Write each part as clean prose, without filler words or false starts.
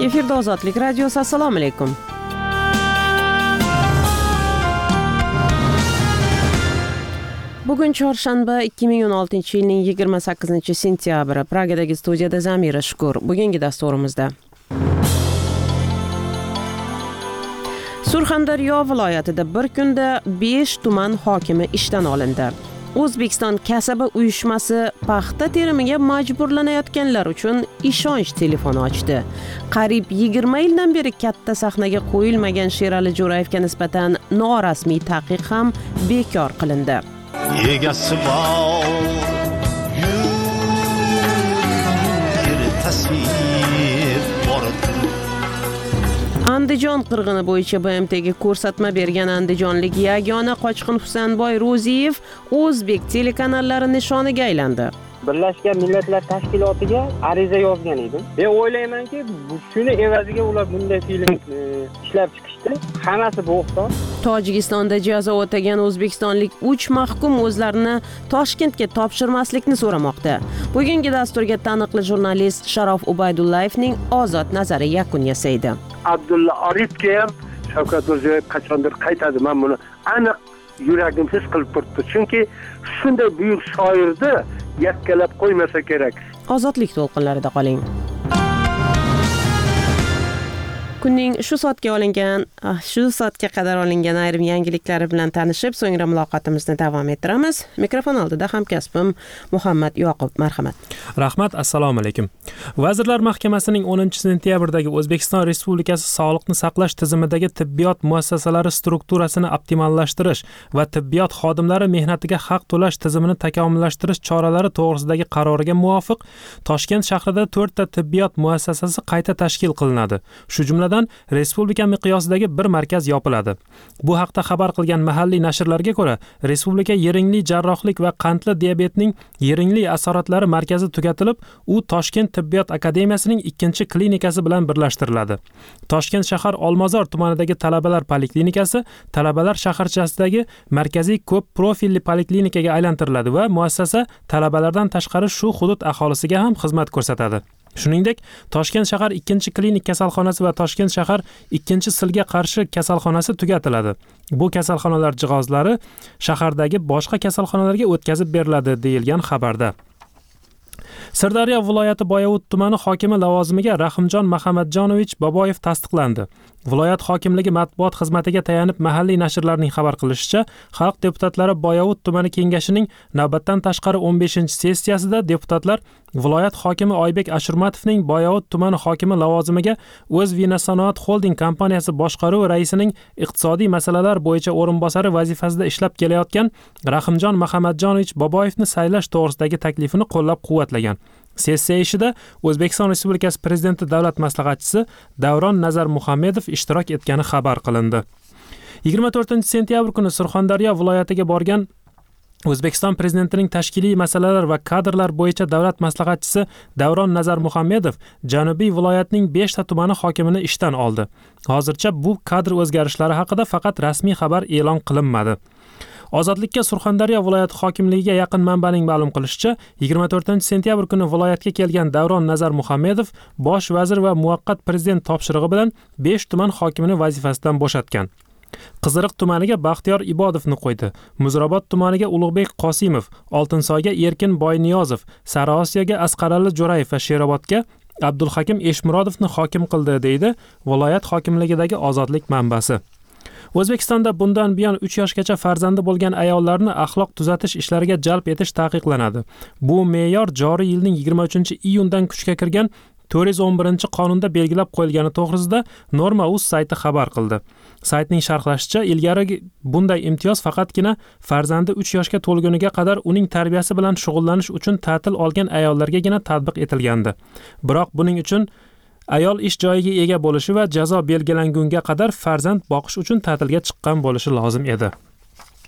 Efirda Ozodlik radiosi. Assalomu alaykum. Bugun chorshanba 2016-yilning 28-sentyabri. Pragadagi studiyada Zamira Shukur. Bugungi dasturimizda Surxondaryo viloyatida bir kunda 5 tuman hokimi ishdan olindi. O'zbekiston kasaba uyushmasi paxta terimiga majburlanayotganlar uchun ishonch telefoni ochdi. Qariyb 20 yildan beri katta sahnaga qo'yilmagan Sherali Jo'rayevga nisbatan norasmiy taqiq ham bekor qilindi. Egasi bor yur tasvir bor. Andijon qirg'ini bo'yicha BMTga ko'rsatma bergan andijonlik yagona qochqin Husanboy Ro'ziyev o'zbek telekanallari nishoniga aylandi. Birlashgan Millatlar Tashkilotiga ariza yozgan edim. O'ylaymanki, shuni evaziga ular bunday film ishlab chiqishdi. Hammasi bo'xton. Tojikistonda jazo o'tagan o'zbekistonlik 3 mahkum o'zlarini Toshkentga topshirmaslikni so'ramoqda. Bugungi dasturga taniqli jurnalist Sharof Ubaydullayevning ozod nazari yakun yasaydi. Abdulla Arifga ham Shavkat Mirziyoyev qachondir qaytadi. Men buni aniq yuragim his qilib turibdi. Chunki shunday buyuk shoirni yakkalab qo'ymasa kerak. Ozodlik to'lqinlarida qoling. Kunning shu soatga qadar olingan ayrim yangiliklari bilan tanishib, so'ngra muloqotimizni davom ettiramiz. Mikrofon oldida hamkasbim Muhammad Yoqub, marhamat. Rahmat, assalomu alaykum. Vazirlar Mahkamasining 10-sentyabrdagi O'zbekiston Respublikasi Sog'liqni saqlash tizimidagi tibbiyot muassasalari strukturasini optimallashtirish va tibbiyot xodimlari mehnatiga haq to'lash tizimini takomillashtirish choralari to'g'risidagi qaroriga muvofiq Toshkent shahrida 4 ta tibbiyot muassasasi qayta tashkil qilinadi. Shu jumladan respublika miqyosidagi bir markaz yopiladi. Bu haqda xabar qilgan mahalliy nashrlarga ko'ra, respublika yiringli jarrohlik va qandli diabetning yiringli asoratlari markazi tugatilib, u Toshkent tibbiyot akademiyasining 2-klinikasi bilan birlashtiriladi. Toshkent shahar Olmazor tumanidagi talabalar poliklinikasi talabalar shaharchasidagi markaziy ko'p profilli poliklinikaga aylantiriladi va muassasa talabalardan tashqari shu hudud aholisiga ham xizmat ko'rsatadi. Shuningdek, Toshkent shahar 2-klinik kasalxonasi va Toshkent shahar 2-silga qarshi kasalxonasi tugatiladi. Bu kasalxonalar jihozlari shahardagi boshqa kasalxonalarga o'tkazib beriladi, deyilgan xabarda. Sirdaryo viloyati Boyovut tumani hokimi lavozimiga Rahimjon Mahamadjonovich Boboyev tasdiqlandi. Viloyat hokimligi matbuot xizmatiga tayanib mahalliy nashrlarning xabar qilishicha, xalq deputatlari Boyovut tumani kengashining navbatdan tashqari 15-sessiyasida deputatlar viloyat hokimi Oybek Ashurmatovning Boyovut tumani hokimi lavozimiga o'z Vinasanoat Holding kompaniyasi boshqaruvi raisining iqtisodiy masalalar bo'yicha o'rinbosari vazifasida ishlab kelayotgan Rahimjon Mahamadjonovich Boboyevni saylash to'g'risidagi taklifini qo'llab-quvvatlagan. Sessiya ishida O'zbekiston Respublikasi Prezidenti davlat maslahatchisi Davron Nazar Muhammedov ishtirok etgani xabar qilindi. 24-sentyabr kuni Surxondaryo viloyatiga borgan O'zbekiston Prezidentining tashkiliy masalalar va kadrlar bo'yicha davlat maslahatchisi Davron Nazar Muhammedov Janubiy viloyatning 5 ta tumani hokimini ishdan oldi. Hozircha bu kadr o'zgarishlari haqida faqat rasmiy xabar e'lon qilinmadi. Ozodlikka Surxondaryo viloyati hokimligiga yaqin manbaning ma'lum qilishicha, 24-sentyabr kuni viloyatga kelgan Davron Nazar Muhammedov bosh vazir va muvaqqat prezident topshirig'i bilan 5 tuman hokimini vazifasidan bo'shatgan. Qiziriq tumaniga Baxtiyor Ibodovni qo'ydi. Muzrabot tumaniga Ulug'bek Qosimov, Oltinsoyga Erkin Boyniyozov, Sariosiyoga Asqarali Jo'rayev va Sherobodga Abdulhakim Eshmurodovni hokim qildi, deydi viloyat hokimligidagi Ozodlik manbasi. O'zbekistonda bundan buyon 3 yoshgacha farzandi bo'lgan ayollarni axloq tuzatish ishlariga jalb etish taqiqlanadi. Bu me'yor joriy yilning 23-iyundan kuchga kirgan 411-qonunda belgilab qo'yilgani to'g'risida Norma.uz sayti xabar qildi. Saytning sharhlashicha, ilgari bunday imtiyoz faqatgina farzandi 3 yoshga to'lguniga qadar uning tarbiyasi bilan shug'ullanish uchun ta'til olgan ayollargagina tatbiq etilgandi. Biroq buning uchun ayol ish joyiga ega bo'lishi va jazo belgilangunga qadar farzand boqish uchun ta'tilga chiqqan bo'lishi lozim edi.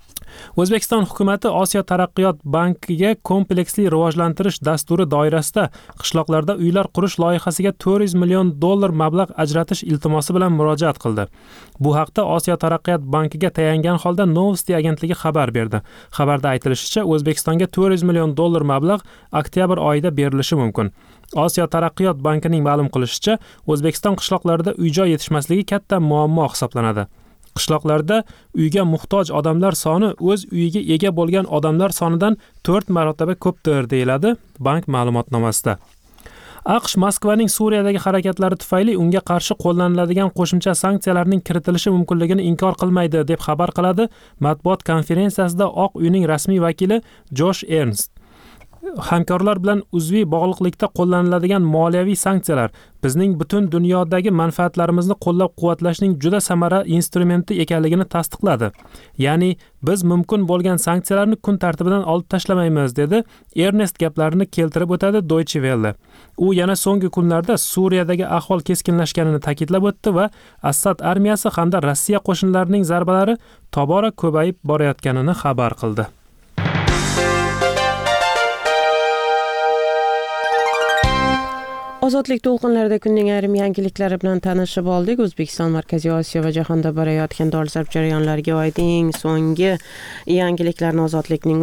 O'zbekiston hukumatı Osiyo taraqqiyot bankiga kompleksli rivojlantirish dasturi doirasida qishloqlarda uylar qurish loyihasiga $400 million mablag' ajratish iltimosi bilan murojaat qildi. Bu haqda Osiyo taraqqiyot bankiga tayangan holda Novosti agentligi xabar berdi. Xabarda aytilishicha, O'zbekistonga $400 million mablag' oktyabr oyida berilishi mumkin. Osiyo taraqqiyot bankining ma'lum qilishicha, O'zbekiston qishloqlarida uy-joy yetishmasligi katta muammo hisoblanadi. Qishloqlarda uyga muhtoj odamlar soni o'z uyiga ega bo'lgan odamlar sonidan 4 marotaba ko'pdir, deyiladi bank ma'lumotnomasida. AQSh Moskvaning Suriyadagi harakatlari tufayli unga qarshi qo'llaniladigan qo'shimcha sanksiyalarning kiritilishi mumkinligini inkor qilmaydi, deb xabar qiladi matbuot konferensiyasida Oq uyning rasmiy vakili Josh Ernst. Hamkorlar bilan uzviy bog'liqlikda qo'llaniladigan moliyaviy sanksiyalar bizning butun dunyodagi manfaatlarimizni qo'llab-quvvatlashning juda samarali instrumenti ekanligini tasdiqladi. Ya'ni biz mumkin bo'lgan sanksiyalarni kun tartibidan olib tashlamaymiz, dedi Ernest gaplarini keltirib o'tadi Deutsche Welle. U yana so'nggi kunlarda Suriyadagi ahvol keskinlashganini ta'kidlab o'tdi va Assad armiyasi hamda Rossiya qo'shinlarining zarbalari tobora ko'payib borayotganini xabar qildi. Ozodlik to'lqinlarida kunning ayrim yangiliklari bilan tanishib oldik. O'zbekiston, Markaziy Osiyo va jahonda borayotgan dolzarb jarayonlarga oid eng so'nggi yangiliklarni Ozodlikning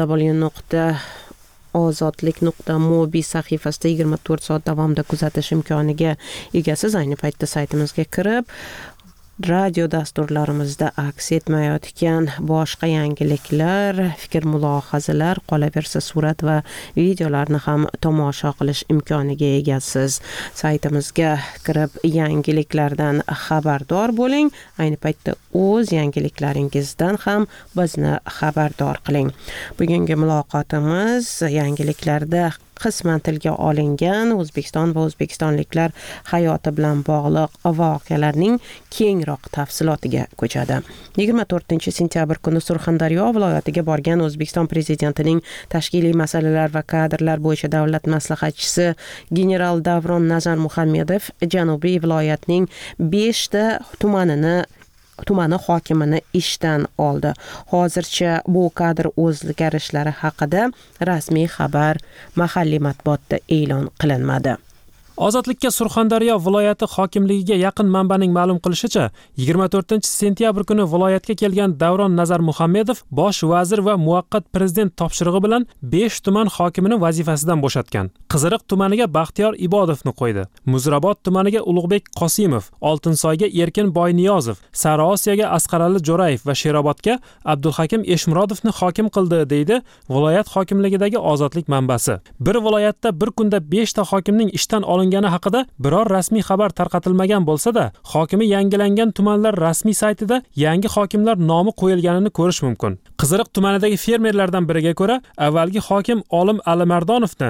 3w.ozodlik.mobi sahifasida 24 soat davomida kuzatish imkoniga egasiz. Ayni paytda saytimizga kirib, radio dasturlarimizda aks etmayotgan boshqa yangiliklar, fikr-mulohazalar, qolaversa surat va videolarni ham tomosha qilish imkoniga egasiz. Saytimizga kirib yangiliklardan xabardor bo'ling. Ayni paytda o'z yangiliklaringizdan ham bizni xabardor qiling. Bugungi muloqotimiz yangiliklarda qisman tilga olingan O'zbekiston va o'zbekistonliklar hayoti bilan bog'liq voqealarning kengroq tafsilotiga ko'chadi. 24 sentyabr kuni Surxondaryo viloyatiga borgan O'zbekiston prezidentining tashkiliy masalalar va kadrlar bo'yicha davlat maslahatchisi general Davron Nazarmuhammedov Janubiy viloyatning 5 ta tumani hokimini ishdan oldi. Hozircha bu kadr o'zgarishlari haqida rasmiy xabar mahalliy matbuotda e'lon qilinmadi. Ozodlikka Surxondaryo viloyati hokimligiga yaqin manbaning ma'lum qilishicha, 24 sentyabr kuni viloyatga kelgan Davron Nazarmuhammedov bosh vazir va muvaqqat prezident topshirig'i bilan 5 tuman hokimini vazifasidan bo'shatgan. Qiziriq tumaniga Baxtiyor Ibodovni qo'ydi. Muzrabot tumaniga Ulug'bek Qosimov, Oltinsoyga Erkin Boyniyozov, Sariosiyoga Asqarali Jo'rayev va Sherobodga Abdulhakim Eshmurodovni hokim qildi, deydi viloyat hokimligidagi Ozodlik manbasi. Bir viloyatda bir kunda 5 ta hokimning ishdan olingani haqida biror rasmiy xabar tarqatilmagan bo'lsa-da, hokimi yangilangan tumanlar rasmiy saytida yangi hokimlar nomi qo'yilganini ko'rish mumkin. Qiziriq tumanidagi fermerlardan biriga ko'ra, avvalgi hokim Olim Alimardonovni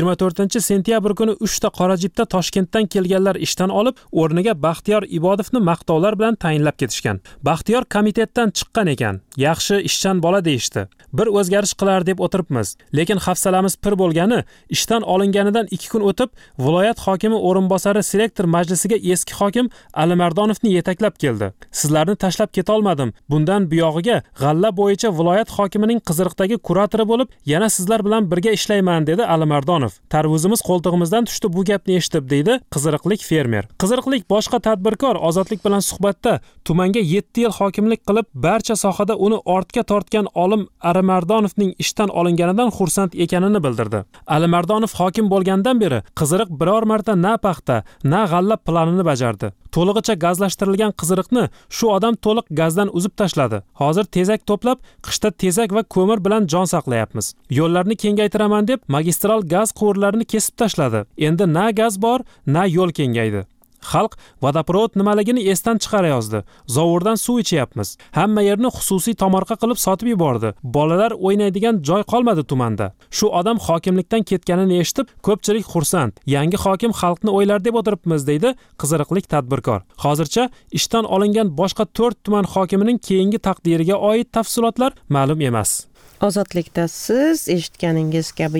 24 sentyabr kuni 3 ta qora jipda Toshkentdan kelganlar ishdan olib, o'rniga Baxtiyor Ibodovni maqtovlar bilan tayinlab ketishgan. Baxtiyor komitetdan chiqqan ekan. Yaxshi ishchan bola deyishdi. Bir o'zgarish qilar deb o'tiribmiz. Lekin hafsalamiz pir bo'lgani, ishdan olinganidan 2 kun o'tib, viloyat hokimi o'rinbosari selektor majlisiga eski hokim Alimardonovni yetaklab keldi. Sizlarni tashlab keta olmadim. Bundan buyog'iga g'alla bo'yicha viloyat hokimining Qiziriqdagi kuratori bo'lib, yana sizlar bilan birga ishlayman, dedi Alimardonov. Tarvuzimiz qo'ltig'imizdan tushdi bu gapni eshitib, deydi qiziriqlik fermer. Qiziriqlik boshqa tadbirkor Ozodlik bilan suhbatda tumanga 7 yil hokimlik qilib, barcha sohada uni ortga tortgan Olim Alimardonovning ishdan olinganidan xursand ekanini bildirdi. Alimardonov hokim bo'lgandan beri Qiziriq biror marta na paxta, na g'alla planini bajardi. To'lig'icha gazlashtirilgan Qiziriqni shu odam to'liq gazdan uzib tashladi. Hozir tezak to'plab, qishda tezak va ko'mir bilan jon saqlayapmiz. Yo'llarni kengaytiraman deb magistral gaz quvurlarini kesib tashladi. Endi na gaz bor, na yo'l kengaydi. Xalq vodoprovod nimaligini esdan chiqarayozdi. Zovurdan suv ichyapmiz. Hamma yerni xususiy tomorqa qilib sotib yubordi. Bolalar o'ynaydigan joy qolmadi tumanda. Shu odam hokimlikdan ketganini eshitib, ko'pchilik xursand. Yangi hokim xalqni o'ylar deb o'tiribmiz, deydi qiziriqlik tadbirkor. Hozircha ishdan olingan boshqa 4 tuman hokimining keyingi taqdiriga oid tafsilotlar ma'lum emas. Ozodlikda siz eshitganingiz kabi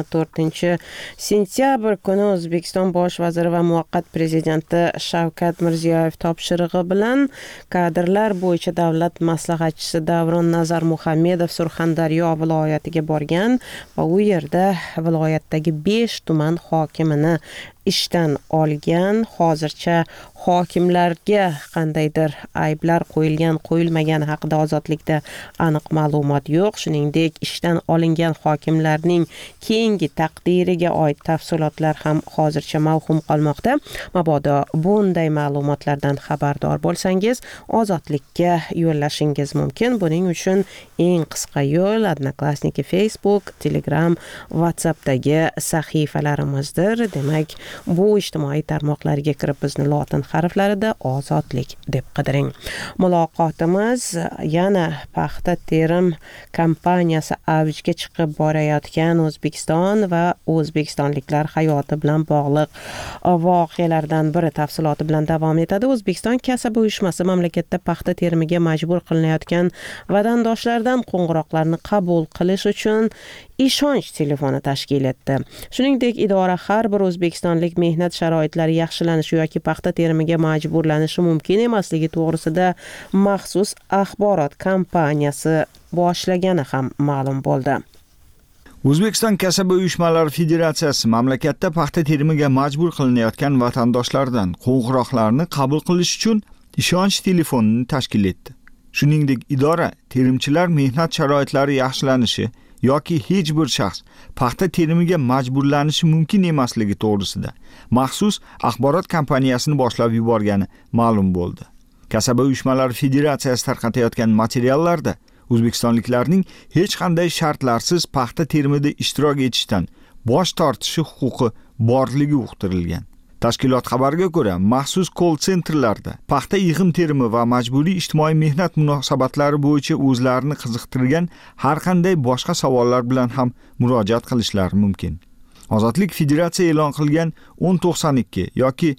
24-sentyabr kuni O'zbekiston bosh vaziri va muvaqqat prezidenti Shavkat Mirziyoyev topshirig'i bilan kadrlar bo'yicha davlat maslahatchisi Davron Nazar Muhammedov Surxondaryo viloyatiga borgan va u yerda viloyatdagi 5 tuman hokimini ishdan olgan. Hozircha hokimlarga qandaydir ayblar qo'yilmagani haqida Ozodlikda aniq ma'lumot yo'q. Shuningdek, ishdan olingan hokimlarning keyingi taqdiriga oid tafsilotlar ham hozircha mavhum qolmoqda. Mabodo bunday ma'lumotlardan xabardor bo'lsangiz, Ozodlikka yo'llashingiz mumkin. Buning uchun eng qisqa yo'l Odnoklassniki, Facebook, Telegram, WhatsAppdagi sahifalarimizdir. Demak, bu ijtimoiy tarmoqlarga kirib bizni lotin harflarida Ozodlik deb qidiring. Muloqotimiz yana paxta terim kompaniyasi avjga chiqib borayotgan O'zbekiston va o'zbekistonliklar hayoti bilan bog'liq voqealardan biri tafsiloti bilan davom etadi. O'zbekiston kasaba uyushmasi mamlakatda paxta terimiga majbur qilinayotgan vatandoshlardan qo'ng'iroqlarni qabul qilish uchun ishonch telefoni tashkil etdi. Shuningdek, idora har bir o'zbekistonlik mehnat sharoitlari yaxshilanishi yoki paxta terimiga majburlanishi mumkin emasligi to'g'risida maxsus axborot kampaniyasi boshlagani ham ma'lum bo'ldi. O'zbekiston kasaba uyushmalari federatsiyasi mamlakatda paxta terimiga majbur qilinayotgan vatandoshlardan qo'ng'iroqlarni qabul qilish uchun ishonch telefonini tashkil etdi. Shuningdek, idora terimchilar mehnat sharoitlari yaxshilanishi yoki hech bir shaxs paxta terimiga majburlanishi mumkin emasligi to'g'risida maxsus axborot kampaniyasini boshlab yuborgani ma'lum bo'ldi. Kasaba uyushmalari federatsiyasi tarqatayotgan materiallarda o'zbekistonliklarning hech qanday shartlarsiz paxta terimida ishtirok etishdan bosh tortishi huquqi borligi uqtirilgan. Tashkilot xabariga ko'ra, maxsus call centerlarda paxta yig'im terimi va majburiy ijtimoiy mehnat munosabatlari bo'yicha o'zlarini qiziqtirgan har qanday boshqa savollar bilan ham murojaat qilishlari mumkin. Ozodlik federatsiya e'lon qilgan 1092 yoki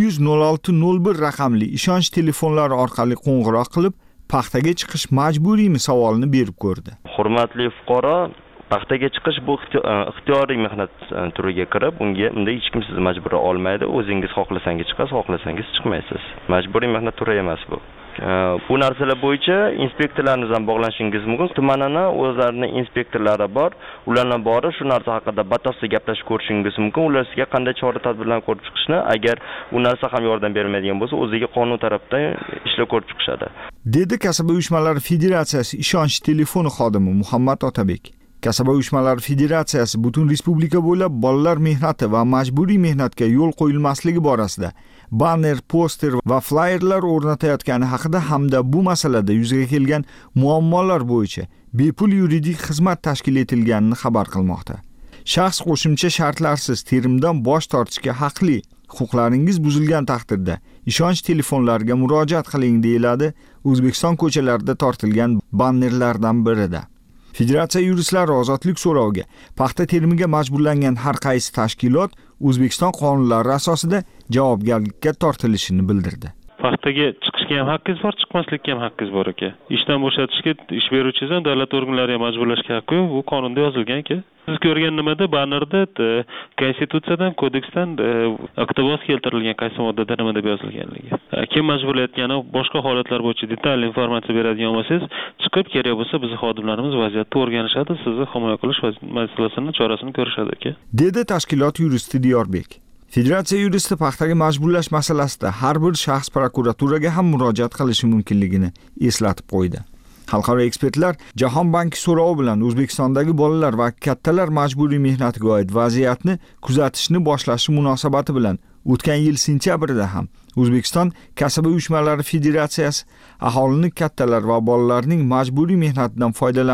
200-06-01 raqamli ishonch telefonlari orqali qo'ng'iroq qilib, paxtaga chiqish majburiymi savolini berib ko'rdi. Hurmatli fuqaro, paxtaga chiqish bu ixtiyoriy mehnat turiga kirib, unda hech kim sizni majbura olmaydi. O'zingiz xohlasangiz chiqasiz, xohlasangiz chiqmaysiz. Majburiy mehnat turi emas bu. Bu narsalar bo'yicha inspektorlarimiz bilan bog'lanishingiz mumkin. Tumanini o'zlarining inspektorlari bor. Ulardan borib shu narsa haqida batafsil gaplashib ko'rishingiz mumkin. Ular sizga qanday chora-tadbirlar ko'rib chiqishni, agar u narsa ham yordam bermaydigan bo'lsa, o'ziga qonun tarafdan ishlar ko'rib chiqishadi. Dedi Kasaba uyushmalari federatsiyasi ishonch telefoni xodimi Muhammad Otabek. Kasaba uyushmalari federatsiyasi butun respublika bo'ylab bolalar mehnati va majburiy mehnatga yo'l qo'yilmasligi borasida banner, poster va flyerlar o'rnatayotgani haqida hamda bu masalada yuzaga kelgan muammolar bo'yicha bepul yuridik xizmat tashkil etilganini xabar qilmoqda. Shaxs qo'shimcha shartlarsiz terimdan bosh tortishga haqli. Huquqlaringiz buzilgan taqdirda ishonch telefonlariga murojaat qiling, deyiladi O'zbekiston ko'chalarida tortilgan bannerlardan birida. Federatsiya yuristlari ozodlik so'roviga paxta terimiga majburlangan har qaysi tashkilot O'zbekiston qonunlari asosida javobgarlikka tortilishini bildirdi. Paxtaga chiqishga ham haqqingiz bor, chiqmaslikka ham haqqingiz bor aka. Ishdan bo'shatishga ish beruvchingiz ham davlat organlari ham majburlashga haqqi yo'q. Bu qonunda yozilgan aka. Siz ko'rgan nimada bannerda konstitutsiyadan, kodeksdan iqtibos keltirilgan qaysi moddada nima deb yozilganligi. Kim majburlayotgani boshqa holatlar bo'yicha detalli informatsiya beradigan bo'lsangiz, chiqib kerak bo'lsa biz xodimlarimiz vaziyatni o'rganishadi, sizni himoya qilish masalasini chorasini ko'rishadi aka. Dedi tashkilot yuristi Diyorbek. Federatsiya yuristi paxtaga majburlash masalasida har bir shaxs prokuraturaga ham murojaat qilishi mumkinligini eslatib qo'ydi. Xalqaro ekspertlar Jahon banki so'rovi bilan O'zbekistondagi bolalar va kattalar majburiy mehnatiga oid vaziyatni kuzatishni boshlashi munosabati bilan o'tgan yil sentyabrda ham O'zbekiston kasaba uyushmalari federatsiyasi aholini kattalar va bolalarning majburiy mehnatidan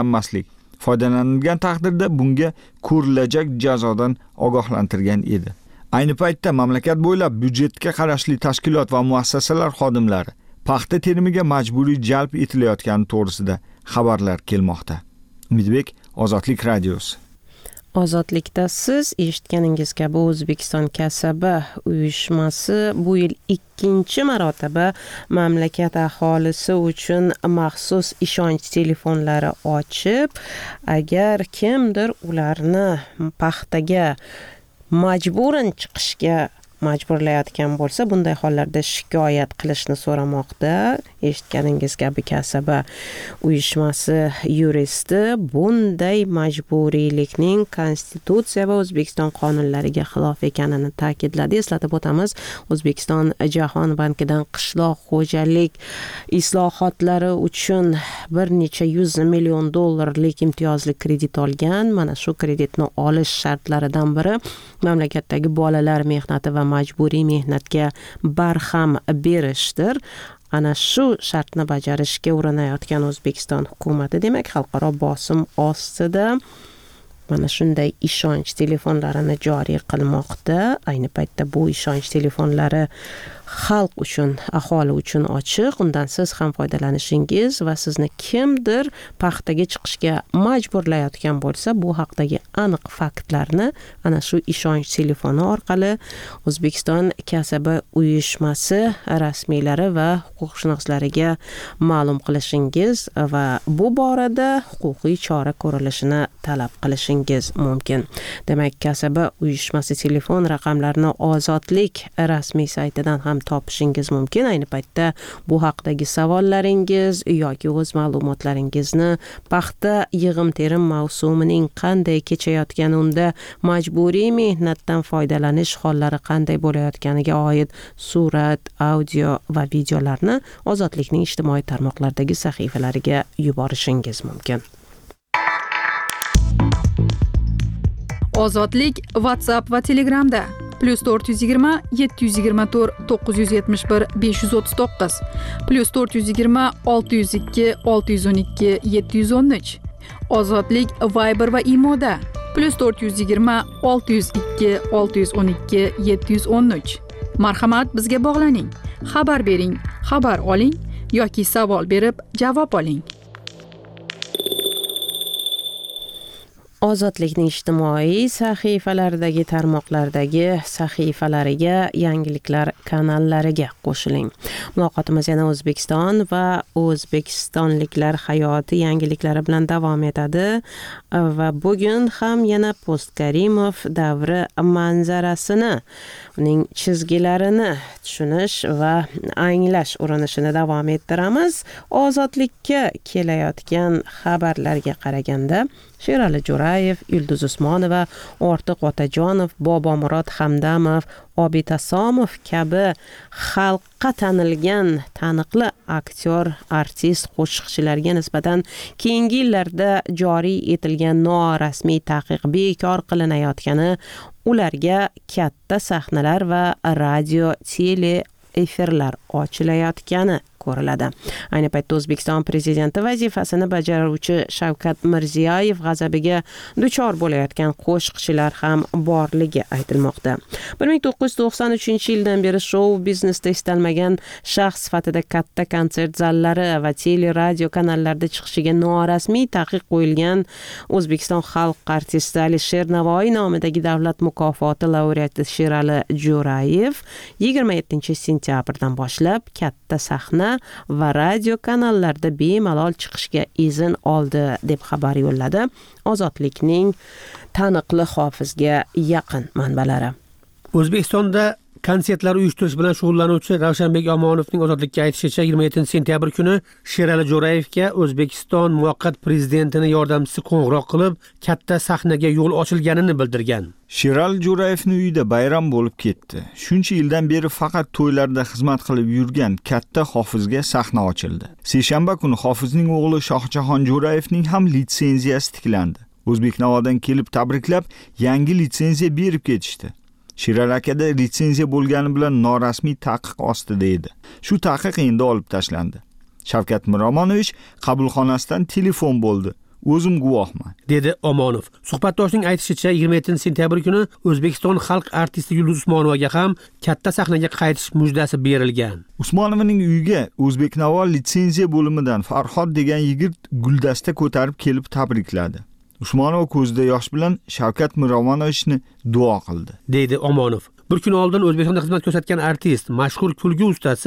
foydalanilgan taqdirda bunga ko'rilajak jazodan ogohlantirgan edi. Ayni paytda mamlakat bo'ylab byudjetga qarashli tashkilot va muassasalar xodimlari paxta terimiga majburiy jalb etilayotgani to'g'risida xabarlar kelmoqda. Umidbek, Ozodlik radiosi. Ozodlikda siz eshitganingiz kabi O'zbekiston kasaba uyushmasi bu yil 2-marotaba mamlakat aholisi uchun maxsus ishonch telefonlari ochib, agar kimdir ularni paxtaga majburan chiqishga majburlayotgan bo'lsa, bunday hollarda shikoyat qilishni so'ramoqda. Eshitganingiz kabi kasaba uyushmasi yuristi bunday majburiylikning konstitutsiya va O'zbekiston qonunlariga xilof ekanini ta'kidladi. Eslatib o'tamiz, O'zbekiston Jahon bankidan qishloq xo'jalik islohotlari uchun bir necha $100 million imtiyozli kredit olgan. Mana shu kreditni olish shartlaridan biri mamlakatdagi bolalar mehnati va majburiy mehnatga barham berishdir. Ana shu shartni bajarishga urinayotgan O'zbekiston hukumati, demak, xalqaro bosim ostida mana shunday ishonch telefonlarini joriy qilmoqda. Ayni paytda bu ishonch telefonlari xalq uchun, aholi uchun ochiq. Undan siz ham foydalanishingiz va sizni kimdir paxtaga chiqishga majburlayotgan bo'lsa, bu haqdagi aniq faktlarni ana shu ishonch telefoni orqali O'zbekiston kasaba uyushmasi rasmiylari va huquqshunoslariga ma'lum qilishingiz va bu borada huquqiy chora ko'rilishini talab qilishingiz mumkin. Demak, kasaba uyushmasi telefon raqamlarini Ozodlik rasmiy saytidan ham topishingiz mumkin. Ayni paytda bu haqdagi savollaringiz yoki o'z ma'lumotlaringizni paxta yig'im-terim mavsumining qanday kechayotgani, unda majburiy mehnatdan foydalanish hollari qanday bo'layotganiga oid surat, audio va videolarni Ozodlikning ijtimoiy tarmoqlardagi sahifalariga yuborishingiz mumkin. Ozodlik WhatsApp va Telegramda +420 724 971 539 +420 602 612 713. Ozodlik Viber va Imoda +420 602 612 713. Marhamat, bizga bog'laning, xabar bering, xabar oling yoki savol berib javob oling. Ozodlikning ijtimoiy sahifalaridagi tarmoqlardagi sahifalariga, yangiliklar kanallariga qo'shiling. Muloqotimiz yana O'zbekiston va o'zbekistonliklar hayoti yangiliklari bilan davom etadi va bugun ham yana Postkarimov davri manzarasini, uning chizgilarini tushunish va anglash urinishini davom ettiramiz. Ozodlikka kelayotgan xabarlarga qaraganda Sherali Jo'rayev, Yulduz Usmonova, Ortiq Otajonov, Bobomurod Hamdamov, Obid Asomov kabi xalqqa tanilgan taniqli aktyor, artist, qo'shiqchilarga nisbatan keyingi yillarda joriy etilgan norasmiy taqiq bekor qilinayotgani, ularga katta sahnalar va radio, tele efirlar ochilayotgani ko'riladi. Ayni paytda O'zbekiston prezidenti vazifasini bajaruvchi Shavkat Mirziyoyev g'azabiga duchor bo'layotgan qo'shiqchilar ham borligi aytilmoqda. 1993-yildan beri shou biznesda istalmagan shaxs sifatida katta konsert zallari va tele radio kanallarda chiqishiga norasmiy taqiq qo'yilgan O'zbekiston xalq artisti Alisher Navoiy nomidagi davlat mukofoti laureati Sherali Jo'rayev 27-sentyabrdan boshlab katta sahna va radio kanallarda bemalol chiqishga izn oldi deb xabar yo'lladi Ozodlikning taniqli hofizga yaqin manbalari. O'zbekistonda konsertlar uyushtirish bilan shug'ullanuvchi Ravshanbek Omonovning Ozodlikka aytishicha 27-sentyabr kuni Sherali Jo'rayevga O'zbekiston muvaqqat prezidentining yordamchisi qo'ng'iroq qilib, katta sahnaga yo'l ochilganini bildirgan. Sherali Jo'rayevning uyida bayram bo'lib ketdi. Shuncha yildan beri faqat to'ylarda xizmat qilib yurgan katta hofizga sahna ochildi. Seshanba kuni hofizning o'g'li Shohjahon Jo'rayevning ham litsenziyasi tiklandi. O'zbeknavodan kelib tabriklab, yangi litsenziya berib ketishdi. Sherali akada litsenziya bo'lgani bilan norasmiy taqiq ostida edi. Shu taqiq endi olib tashlandi. Shavkat Miromonovich qabulxonasidan telefon bo'ldi. O'zim guvohman, dedi Omonov. Suhbatdoshning aytishicha 27-sentyabr kuni O'zbekiston xalq artisti Yulduz Usmonovaga ham katta sahnaga qaytish mujdasi berilgan. Usmonovaning uyiga O'zbeknavo litsenziya bo'limidan Farhod degan yigit guldasta ko'tarib kelib tabrikladi. Usmonova ko'zida yosh bilan Shavkat Miromonovichni duo qildi, deydi Omonov. Bir kun oldin O'zbekistonda xizmat ko'rsatgan artist, mashhur kulgi ustasi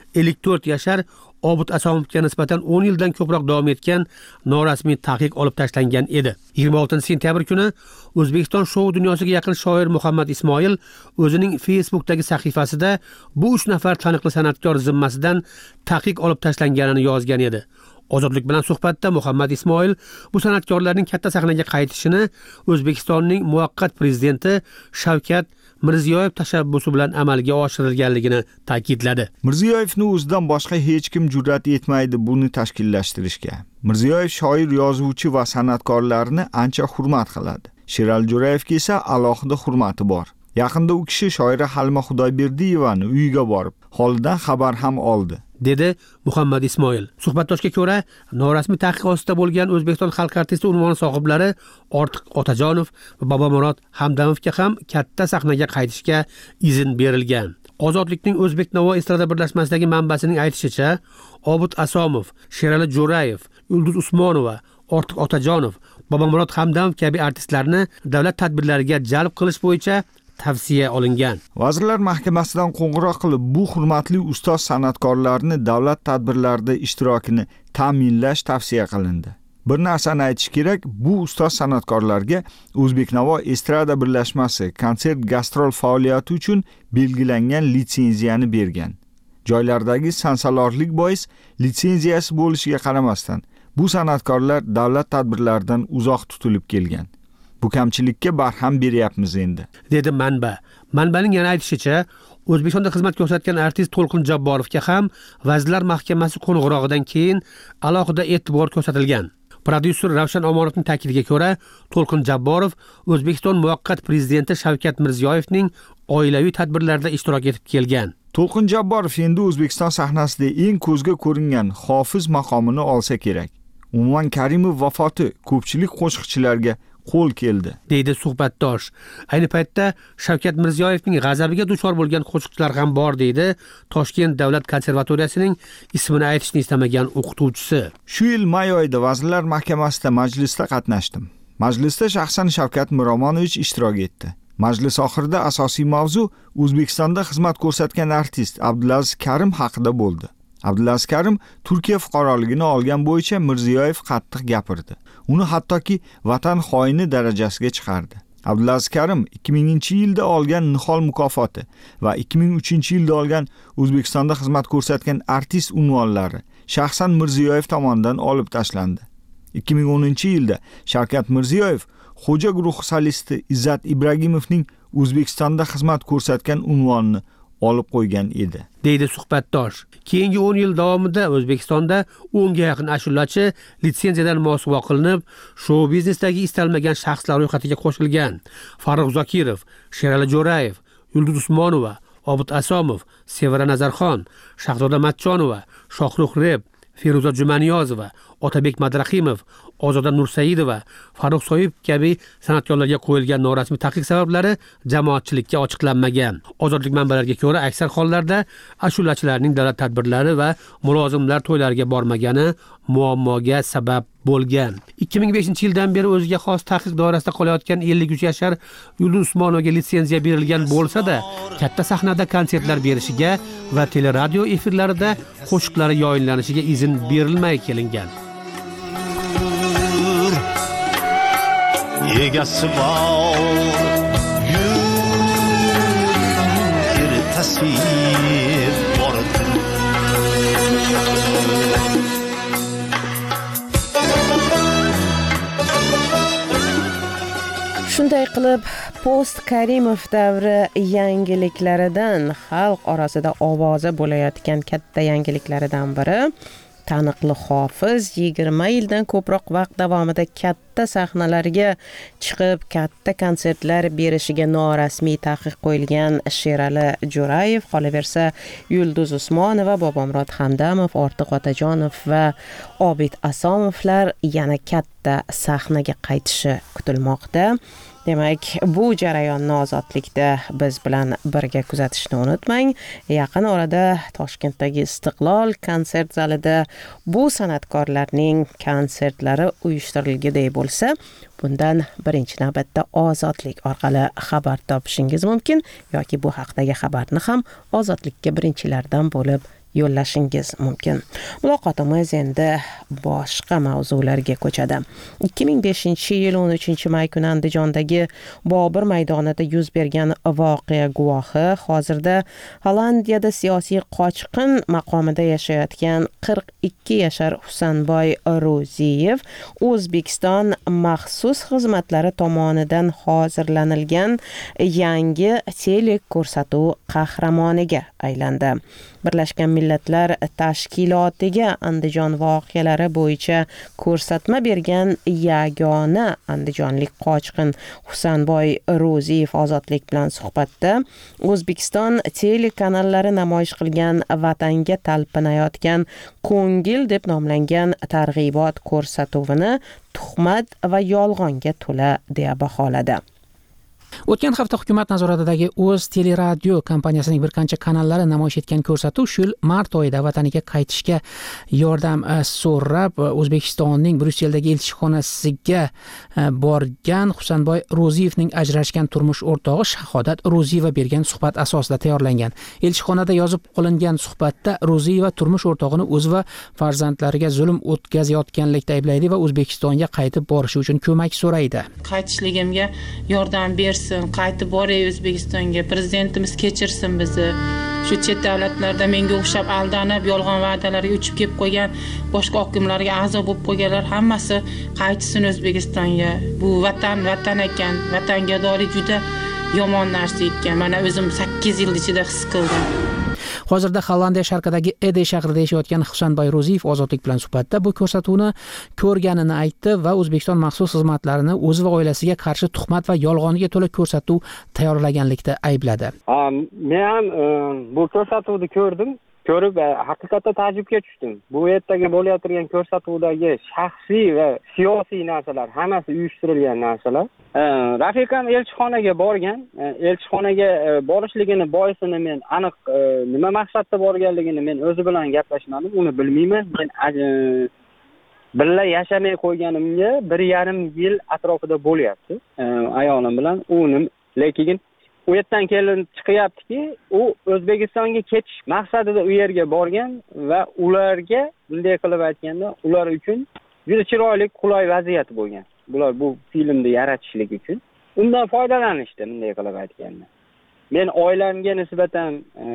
54 yashar Obid Asomovga nisbatan 10 yildan ko'proq davom etgan norasmiy taqiq olib tashlangan edi. 26 sentyabr kuni O'zbekiston shou dunyosiga yaqin shoir Muhammad Ismoil o'zining Facebookdagi sahifasida bu 3 nafar taniqli san'atkor zimmasidan taqiq olib tashlanganini yozgan edi. Ozodlik bilan suhbatda Muhammad Ismoil bu san'atkorlarning katta sahnaga qaytishini O'zbekistonning muvaqqat prezidenti Shavkat Mirziyoyev tashabbusi bilan amalga oshirilganligini ta'kidladi. Mirziyoyevning o'zidan boshqa hech kim jur'at etmaydi buni tashkillashtirishga. Mirziyoyev shoir, yozuvchi va san'atkorlarni ancha hurmat qiladi. Sherali Jo'rayevga esa alohida hurmati bor. Yaqinda u kishi shoira Halima Xudoyberdiyevani uyiga borib, holidan xabar ham oldi, dedi Muhammad Ismoil. Suhbatdoshga ko'ra, norasmiy taqiq ostida bo'lgan O'zbekiston xalq artisti unvoni sohiblari Ortiq Otajonov va Bobomurod Hamdamovga ham katta sahnaga qaytishga izn berilgan. Ozodlikning O'zbek-Navo estrada birlashmasidagi manbasining aytishicha, Obid Asomov, Sherali Jo'rayev, Yulduz Usmonova, Ortiq Otajonov, Bobomurod Hamdamov kabi artistlarni davlat tadbirlariga jalb qilish bo'yicha tavsiya olingan. Vazirlar Mahkamasidan qo'ng'iroq qilib, bu hurmatli ustoz san'atkorlarni davlat tadbirlarida ishtirokini ta'minlash tavsiya qilindi. Bir narsani aytish kerak, bu ustoz san'atkorlarga O'zbek-Navo estrada birlashmasi konsert gastrol faoliyati uchun belgilangan litsenziyani bergan. Joylardagi sansalorlik bois litsenziyasi bo'lishiga qaramasdan, bu san'atkorlar davlat tadbirlaridan uzoq tutilib kelgan. Bu kamchilikka barham beryapmiz endi, dedi manba. Manbaning yana aytishicha, O'zbekistonda xizmat ko'rsatgan artist To'lqin Jabborovga ham Vazirlar Mahkamasi qo'ng'irog'idan keyin alohida e'tibor ko'rsatilgan. Prodyuser Ravshan Omonovning ta'kidiga ko'ra, To'lqin Jabborov O'zbekiston muvaqqat prezidenti Shavkat Mirziyoyevning oilaviy tadbirlarida ishtirok etib kelgan. To'lqin Jabborov endi O'zbekiston sahnasida eng ko'zga ko'ringan hofiz maqomini olsa kerak. Umuman Karimov vafoti ko'pchilik qo'shiqchilarga qo'l keldi, deydi suhbatdosh. Ayni paytda Shavkat Mirziyoyevning g'azabiga duchor bo'lgan qo'shiqchilar ham bor, deydi Toshkent davlat konservatoriyasining ismini aytishni istamagan o'qituvchisi. Shu yil may oyida Vazirlar Mahkamasida majlisda qatnashdim. Majlisda shaxsan Shavkat Miromonovich ishtirok etdi. Majlis oxirida asosiy mavzu O'zbekistonda xizmat ko'rsatgan artist Abdulaziz Karim haqida bo'ldi. Abdulaziz Karim Turkiya fuqaroligini olgan bo'yicha Mirziyoyev qattiq gapirdi. Uni hattoki vatan xoini darajasiga chiqardi. Abdulaziz Karim 2000-yilda olgan Nihol mukofoti va 2003-yilda olgan O'zbekistonda xizmat ko'rsatgan artist unvonlari shaxsan Mirziyoyev tomonidan olib tashlandi. 2010-yilda Shavkat Mirziyoyev Xo'ja guruhi solisti Izzat Ibragimovning O'zbekistonda xizmat ko'rsatgan unvonini olib qo'ygan edi, deydi suhbatdosh. Keyingi 10 yil davomida O'zbekistonda 10 ga yaqin ashulachi litsenziyadan mosuvo qilinib, shou biznesdagi istalmagan shaxslar ro'yxatiga qo'shilgan. Farruh Zokirov, Sherali Jo'rayev, Yulduz Usmonova, Obid Asomov, Sevara Nazarxon, Shahzoda Matchonova, Shohruh Reb, Feruza Jumaniyozova, Otabek Madrahimov, Ozoda Nursaidova, Farruh Soyib kabi san'atkorlarga qo'yilgan norasmiy taqiq sabablari jamoatchilikka ochiqlanmagan. Ozodlik manbalariga ko'ra, aksar hollarda ashulachilarning davlat tadbirlari va mulozimlar to'ylariga bormagani muammoga sabab bo'lgan. 2005-yildan beri o'ziga xos taqiq doirasida qolayotgan 53 yashar Yulduz Usmonovaga litsenziya berilgan bo'lsa-da, katta sahnada konsertlar berishiga va teleradio efirlarida qo'shiqlari yoyinlanishiga izn berilmay kelingan. Egasi bor bir tasvir bordir. Shunday qilib, post Karimov davri yangiliklaridan, xalq orasida ovozi bo'layotgan katta yangiliklaridan biri taniqli hofiz 20 yildan ko'proq vaqt davomida katta sahnalarga chiqib, katta konsertlar berishiga norasmiy taqiq qo'yilgan Sherali Jo'rayev, qolaversa Yulduz Usmonova, Bobomurod Hamdamov, Ortiq Otajonov va Obid Asomovlar yana katta sahnaga qaytishi kutilmoqda. Demak, bu jarayonni ozodlikda biz bilan birga kuzatishni unutmang. Yaqin orada Toshkentdagi Istiqlol konsert zalida bu san'atkorlarning konsertlari uyushtirilgudek bo'ladi. bo'lsa, bundan birinchi navbatda Ozodlik orqali xabar topishingiz mumkin yoki bu haqdagi xabarni ham Ozodlikka birinchilardan bo'lib yo'llashingiz mumkin. Muloqotimiz endi boshqa mavzularga ko'chadi. 2005-yil 13-may kuni Andijondagi Bobur maydonida yuz bergan voqea guvohi hozirda Hollandiyada siyosiy qochqin maqomida yashayotgan 42 yashar Husanboy Ro'ziyev O'zbekiston maxsus xizmatlari tomonidan hozirlanilgan yangi teleko'rsatuv qahramoniga aylandi. Birlashgan Millatlar Tashkilotiga Andijon voqealari bo'yicha ko'rsatma bergan yagona andijonlik qochqin Husanboy Ro'ziyev Ozodlik bilan suhbatda O'zbekiston telekanallari namoyish qilgan vatanga talpinayotgan ko'ngil deb nomlangan targ'ibot ko'rsatuvini tuhmat va yolg'onga to'la deya baholadi. O'tgan hafta hukumat nazoratidagi O'z teleradio kompaniyasining bir qancha kanallari namoyish etgan ko'rsatuv shu yil mart oyida vataniga qaytishga yordam so'rab O'zbekistonning Bryusseldagi elchixonasiga borgan Husanboy Ro'ziyevning ajrashgan turmush o'rtog'i Shahodat Ro'ziyeva bergan suhbat asosida tayyorlangan. Elchixonada yozib qolingan suhbatda Ro'ziyeva turmush o'rtog'ini o'zi va farzandlariga zulm o'tkazayotganlikda ayblaydi va O'zbekistonga qaytib borishi uchun ko'mak so'raydi. Qaytishligimga yordam bersin, qaytib boray O'zbekistonga, prezidentimiz kechirsin bizni. Shu chet davlatlarda menga o'xshab aldanib, yolg'on va'dalarga uchib kelib qo'ygan boshqa hokimlarga a'zo bo'lib qo'yganlar hammasi qaytsin O'zbekistonga. Bu vatan ekan, vatangadolik juda yomon narsa ekan. Mana o'zim 8 yil ichida his qildim. Hozirda Hollandiya sharqidagi Ede shahrida yashayotgan Husanboy Ro'ziyev Ozodlik bilan suhbatda bu ko'rsatuvni ko'rganini aytdi va O'zbekiston maxsus xizmatlarini o'zi va oilasiga qarshi tuhmat va yolg'onga to'la ko'rsatuv tayyorlaganlikda aybladi. Men ham bu ko'rsatuvni ko'rdim. Ko'rib haqiqatda ta'jubga tushdim. Bu yerdagi bo'layotgan ko'rsatuvdagi shaxsiy va siyosiy narsalar hammasi uyushtirilgan narsalar. Rafiqam elchixonaga borgan. Elchixonaga borishligini boisini men aniq nima maqsadda borganligini men o'zi bilan gaplashmadim. Uni bilmayman. Men birga yashamay qo'yganimga 1,5 yil atrofida bo'lyapti. Ayolim bilan lekin u yerdan kelib chiqyaptiki, u O'zbekistonga ketish maqsadida u yerga borgan va ularga bunday qilib aytganda, ular uchun juda chiroyli, qulay vaziyat bo'lgan. Bular bu filmni yaratishlik uchun undan foydalanishdi, bunday qilib aytganda. Men oilamga nisbatan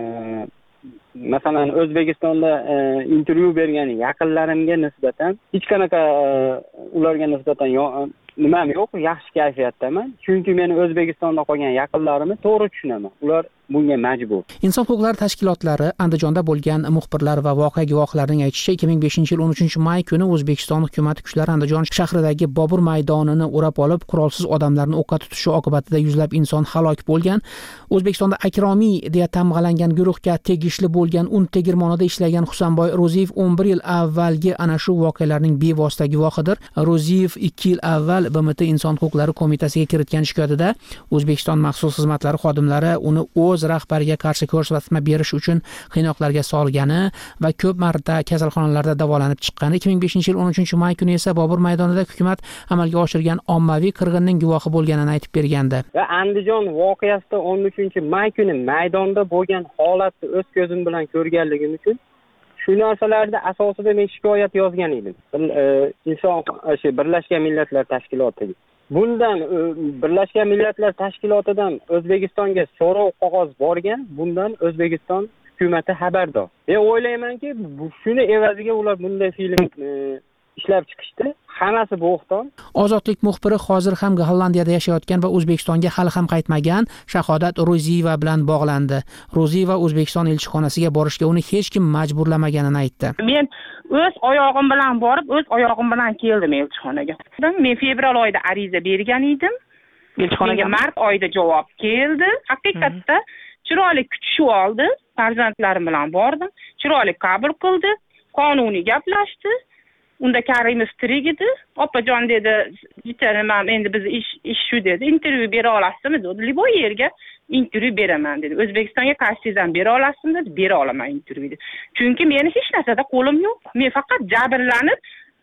masalan O'zbekistonda intervyu bergan yaqinlarimga nisbatan hech qanaqa ularga nisbatan nimam yo'q, yaxshi kayfiyatdaman. Chunki meni O'zbekistonda qolgan yaqinlarimni to'g'ri tushunaman. Ular bunga majbur. Inson huquqlari tashkilotlari Andijonda bo'lgan muxbirlar va voqea guvohlarining aytishicha, 2005-yil 13-may kuni O'zbekiston hukumat kuchlari Andijon shahridagi Bobur maydonini o'rab olib, qurolsiz odamlarni o'qqa tutishi oqibatida yuzlab inson halok bo'lgan. O'zbekistonda Akromiy deya tamg'alangan guruhga tegishli bo'lgan un tegirmonida ishlagan Husanboy Ro'ziyev 11 yil avvalgi ana shu voqealarning bevosita guvohidir. Ro'ziyev 2 yil avval BMT Inson huquqlari qo'mitasiga kiritgan shikoyatida O'zbekiston maxsus xizmatlari xodimlari uni o'z rahbariga qarshi ko'rsatma berish uchun qiynoqlarga solgani va ko'p marta kasalxonalarda davolanib chiqqani, 2005-yil 13-may kuni esa Bobur maydonida hukumat amalga oshirgan ommaviy qirg'inning guvohi bo'lganini aytib bergandi. Va Andijon voqeasida 13-may kuni maydonda bo'lgan holatni o'z ko'zim bilan ko'rganligim uchun shu narsalarda asosida men shikoyat yozgan edim. Birlashgan Millatlar Tashkilotiga. Bundan Birlashgan Millatlar Tashkilotidan O'zbekistonga so'rov qog'oz borgan, bundan O'zbekiston hukumati xabardor. Men o'ylaymanki, shuni evaziga ular bunday film ishlab chiqishdi. Hammasi bo'xton. Ozodlik muxbiri hozir ham Gollandiyada yashayotgan va O'zbekistonga hali ham qaytmagan Shahodat Ro'ziyeva bilan bog'landi. Ro'ziyeva O'zbekiston elchixonasiga borishga uni hech kim majburlamaganini aytdi. Men o'z oyog'im bilan borib, o'z oyog'im bilan keldim elchixonaga. Men fevral oyida ariza bergan edim. Elchixonaga mart oyida javob keldi. Haqiqatda chiroyli kutishib oldi. Farzandlarim bilan bordim. Chiroyli qabul qildi. Qonuniy gaplashdi. Unda Karimiz tirik edi. Opajon dedi, "Jicharim, endi biz ish shu" dedi. "Intervyu bera olasizmi?" dedi. "Liboy yerga intervyu beraman" dedi. "O'zbekistonga qarsizdan bera olasizmi?" dedi. "Bera olaman intervyuni. Chunki meni hech narsada qo'lim yo'q. Men faqat jabrlanib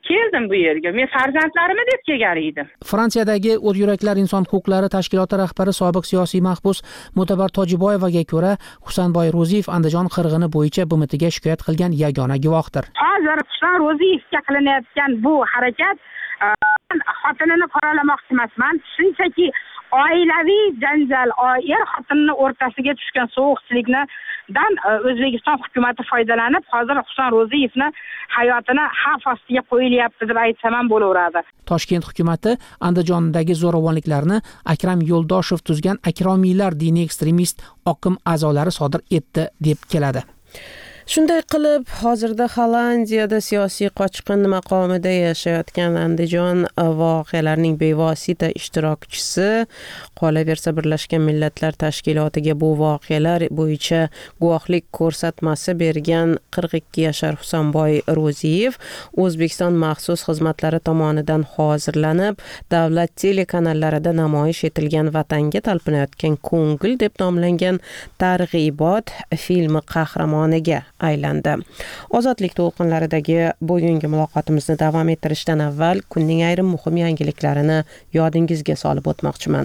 keldim bu yerga. Men farzandlarimni deb kelgan edim. Fransiyadagi O't yuraklar inson huquqlari tashkiloti rahbari sobiq siyosiy mahbus Mo'tabar Tojiboyevaga ko'ra, Husanboy Ro'ziyev Andijon qirg'ini bo'yicha BMTga shikoyat qilgan yagona guvohdir. Hozir Husan Ro'ziyevga qilinayotgan bu harakat xotinini qoralamoqchi emasman. Shunchaki oilaviy janjal, er xotinning o'rtasiga tushgan sovuqchilikdan O'zbekiston hukumatı foydalanib, hozir Husan Ro'ziyevni hayotini xavf ostiga qo'yilyapti deb aytsam ham bo'laveradi. Toshkent hukumati Andijondagi zo'ravonliklarni Akram Yo'ldoshev tuzgan akromiylar diniy ekstremist oqim a'zolari sodir etdi deb keladi. Shunday qilib, hozirda Hollandiyada siyosiy qochqin maqomida yashayotgan Andijon voqealarining bevosita ishtirokchisi, qolaversa Birlashgan Millatlar Tashkilotiga bu voqealar bo'yicha guvohlik ko'rsatmasi bergan 42 yashar Husanboy Ro'ziyev O'zbekiston maxsus xizmatlari tomonidan hozirlanib, davlat telekanallarida namoyish etilgan vatanga talpinayotgan ko'ngil deb nomlangan targ'ibot filmi qahramoniga aylandi. Ozodlik to'lqinlaridagi bugungi muloqotimizni davom ettirishdan avval kunning ayrim muhim yangiliklarini yodingizga solib o'tmoqchiman.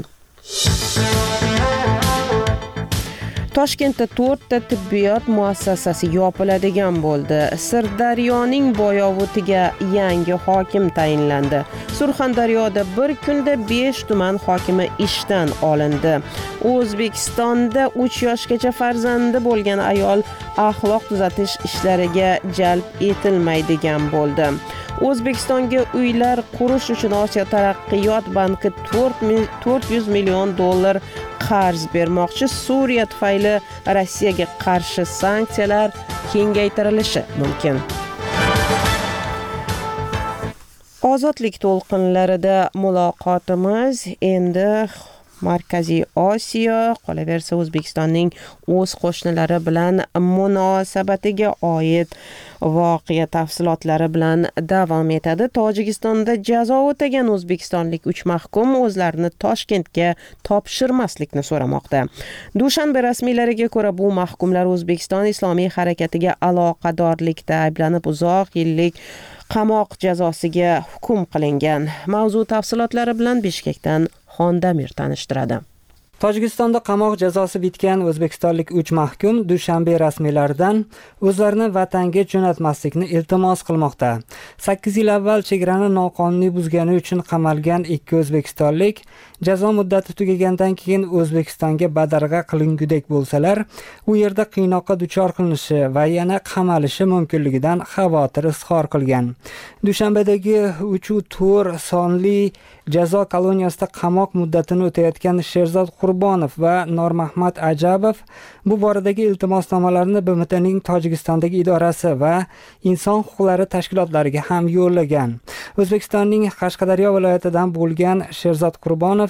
Toshkentda 4 ta tibbiyot muassasasi yopiladigan bo'ldi. Sirdaryoning Boyovutiga yangi hokim tayinlandi. Surxondaryoda bir kunda 5 tuman hokimi ishdan olindi. O'zbekistonda 3 yoshgacha farzandi bo'lgan ayol axloq tuzatish ishlariga jalb etilmaydigan bo'ldi. O'zbekistonga uylar qurish uchun Osiyo taraqqiyot banki 400 million dollar qarz bermoqchi. Suriya tufayli Rossiyaga qarshi sanksiyalar kengaytirilishi mumkin. Ozodlik to'lqinlarida muloqotimiz endi Markaziy Osiyo, qolaversa O'zbekistonning o'z qo'shnilari bilan munosabatiga oid voqea tafsilotlari bilan davom etadi. Tojikistonda jazo o'tagan o'zbekistonlik 3 mahkum o'zlarini Toshkentga topshirmaslikni so'ramoqda. Dushanbe rasmiylariga ko'ra bu mahkumlar O'zbekiston islomiy harakatiga aloqadorlikda ayblanib uzoq yillik qamoq jazosiga hukm qilingan. Mavzu tafsilotlari bilan Bishkekdan Xondamir tanishtiradi. Tojikistonda qamoq jazosi bitgan o'zbekistonlik 3 mahkum Dushanbe rasmiylaridan o'zlarini vatanga jo'natmaslikni iltimos qilmoqda. 8 yil avval chegarani noqonuniy buzgani uchun qamalgan 2 o'zbekistonlik jazo muddati tugagandan keyin O'zbekistonga badarg'a qilingudek bo'lsalar, u yerda qiynoqqa duchor qilinishi va yana qamalishi mumkinligidan xavotir izhor qilgan. Dushanbedagi 3-4 sonli jazo koloniyasida qamoq muddatini o'tayotgan Sherzod Qurbonov va Normahmad Ajabov bu boradagi iltimosnomalarni BMTning Tojikistondagi idorasi va inson huquqlari tashkilotlariga ham yo'llagan. O'zbekistonning Qashqadaryo viloyatidan bo'lgan Sherzod Qurbonov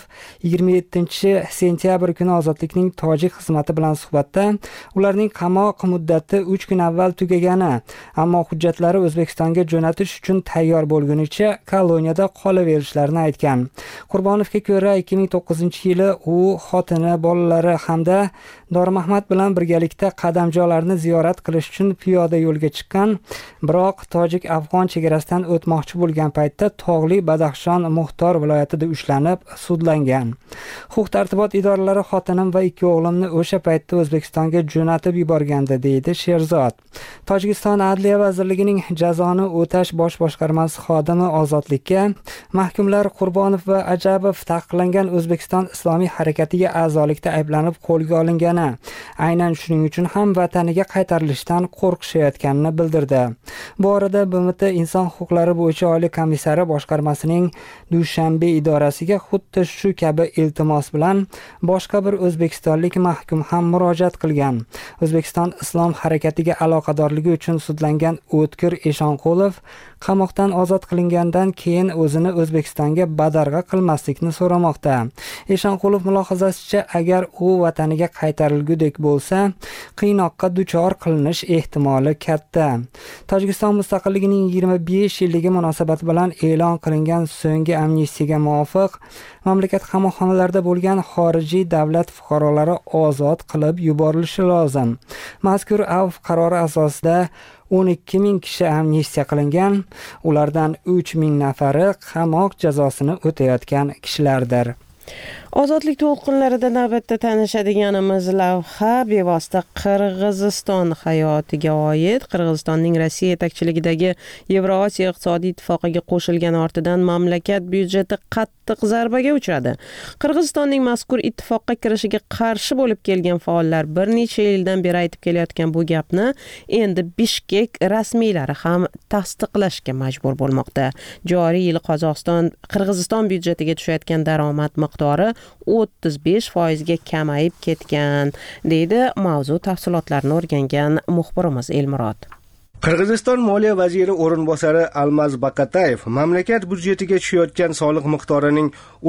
27-sentyabr kuni Ozodlikning tojik xizmati bilan suhbatda ularning qamoq muddati 3 kun avval tugagani, ammo hujjatlari O'zbekistonga jo'natish uchun tayyor bo'lgunicha koloniyada qolaverishlarini aytgan. Qurbonovga ko'ra 2009-yili u xotini, bolalari hamda Normahmad bilan birgalikda qadamjolarni ziyorat qilish uchun piyoda yo'lga chiqqan, biroq tojik-afg'on chegarasidan o'tmoqchi bo'lgan paytda tog'li Badaxshon Muxtor viloyatida ushlanib, sudlangan. Huquq-tartibot idoralari xotinim va 2 o'g'limni o'sha paytda O'zbekistonga jo'natib yuborgandi, deydi Sherzod. Tojikiston Adliya vazirligining jazoni o'tash bosh boshqarmasi xodimi Ozodlikka mahkumlar Qurbonov va Ajabov taqiqlangan O'zbekiston islomiy harakatiga a'zolikda ayblanib qo'lga olingani, aynan shuning uchun ham vataniga qaytarilishdan qo'rqishayotganini bildirdi. Bu orada BMT inson huquqlari bo'yicha oliy komissari boshqarmasining Dushanbe idorasiga xuddi shu kabi iltimos bilan boshqa bir o'zbekistonlik mahkum ham murojaat qilgan. O'zbekiston islom harakatiga aloqadorligi uchun sudlangan O'tkir Eshonqulov qamoqdan ozod qilingandan keyin o'zini O'zbekistonga badarg'a qilmaslikni so'ramoqda. Eshonqulov mulohazasicha, agar u vataniga qaytarilgudek bo'lsa, qiynoqqa duchor qilinish ehtimoli katta. Tojikiston mustaqilligining 25 yilligi munosabati bilan e'lon qilingan so'nggi amnistiyaga muvofiq mamlakat qamoqxonalarida bo'lgan xorijiy davlat fuqarolari ozod qilib yuborilishi lozim. Mazkur afv qarori asosida 12,000 kishi amnistiya qilingan. Ulardan 3,000 nafari qamoq jazosini o'tayotgan kishilardir. Ozodlik to'lqinlarida navbatda tanishadiganimiz lavha bevosita Qirg'iziston hayotiga oid. Qirg'izistonning Rossiya yetakchiligidagi Yevrosiyo iqtisodiy ittifoqiga qo'shilgani ortidan mamlakat byudjeti qattiq zarbaga uchradi. Qirg'izistonning mazkur ittifoqqa kirishiga qarshi bo'lib kelgan faollar bir necha yildan beri aytib kelayotgan bu gapni endi Bishkek rasmiylari ham tasdiqlashga majbur bo'lmoqda. Joriy yil Qirg'iziston byudjetiga tushayotgan daromad miqdori 35% ga kamayib ketgan, deydi mavzu tafsilotlarini o'rgangan muxbirimiz Elmurod. Qirg'iziston moliya vaziri o'rinbosari Almaz Baqatayev mamlakat byudjetiga tushayotgan soliq miqdorining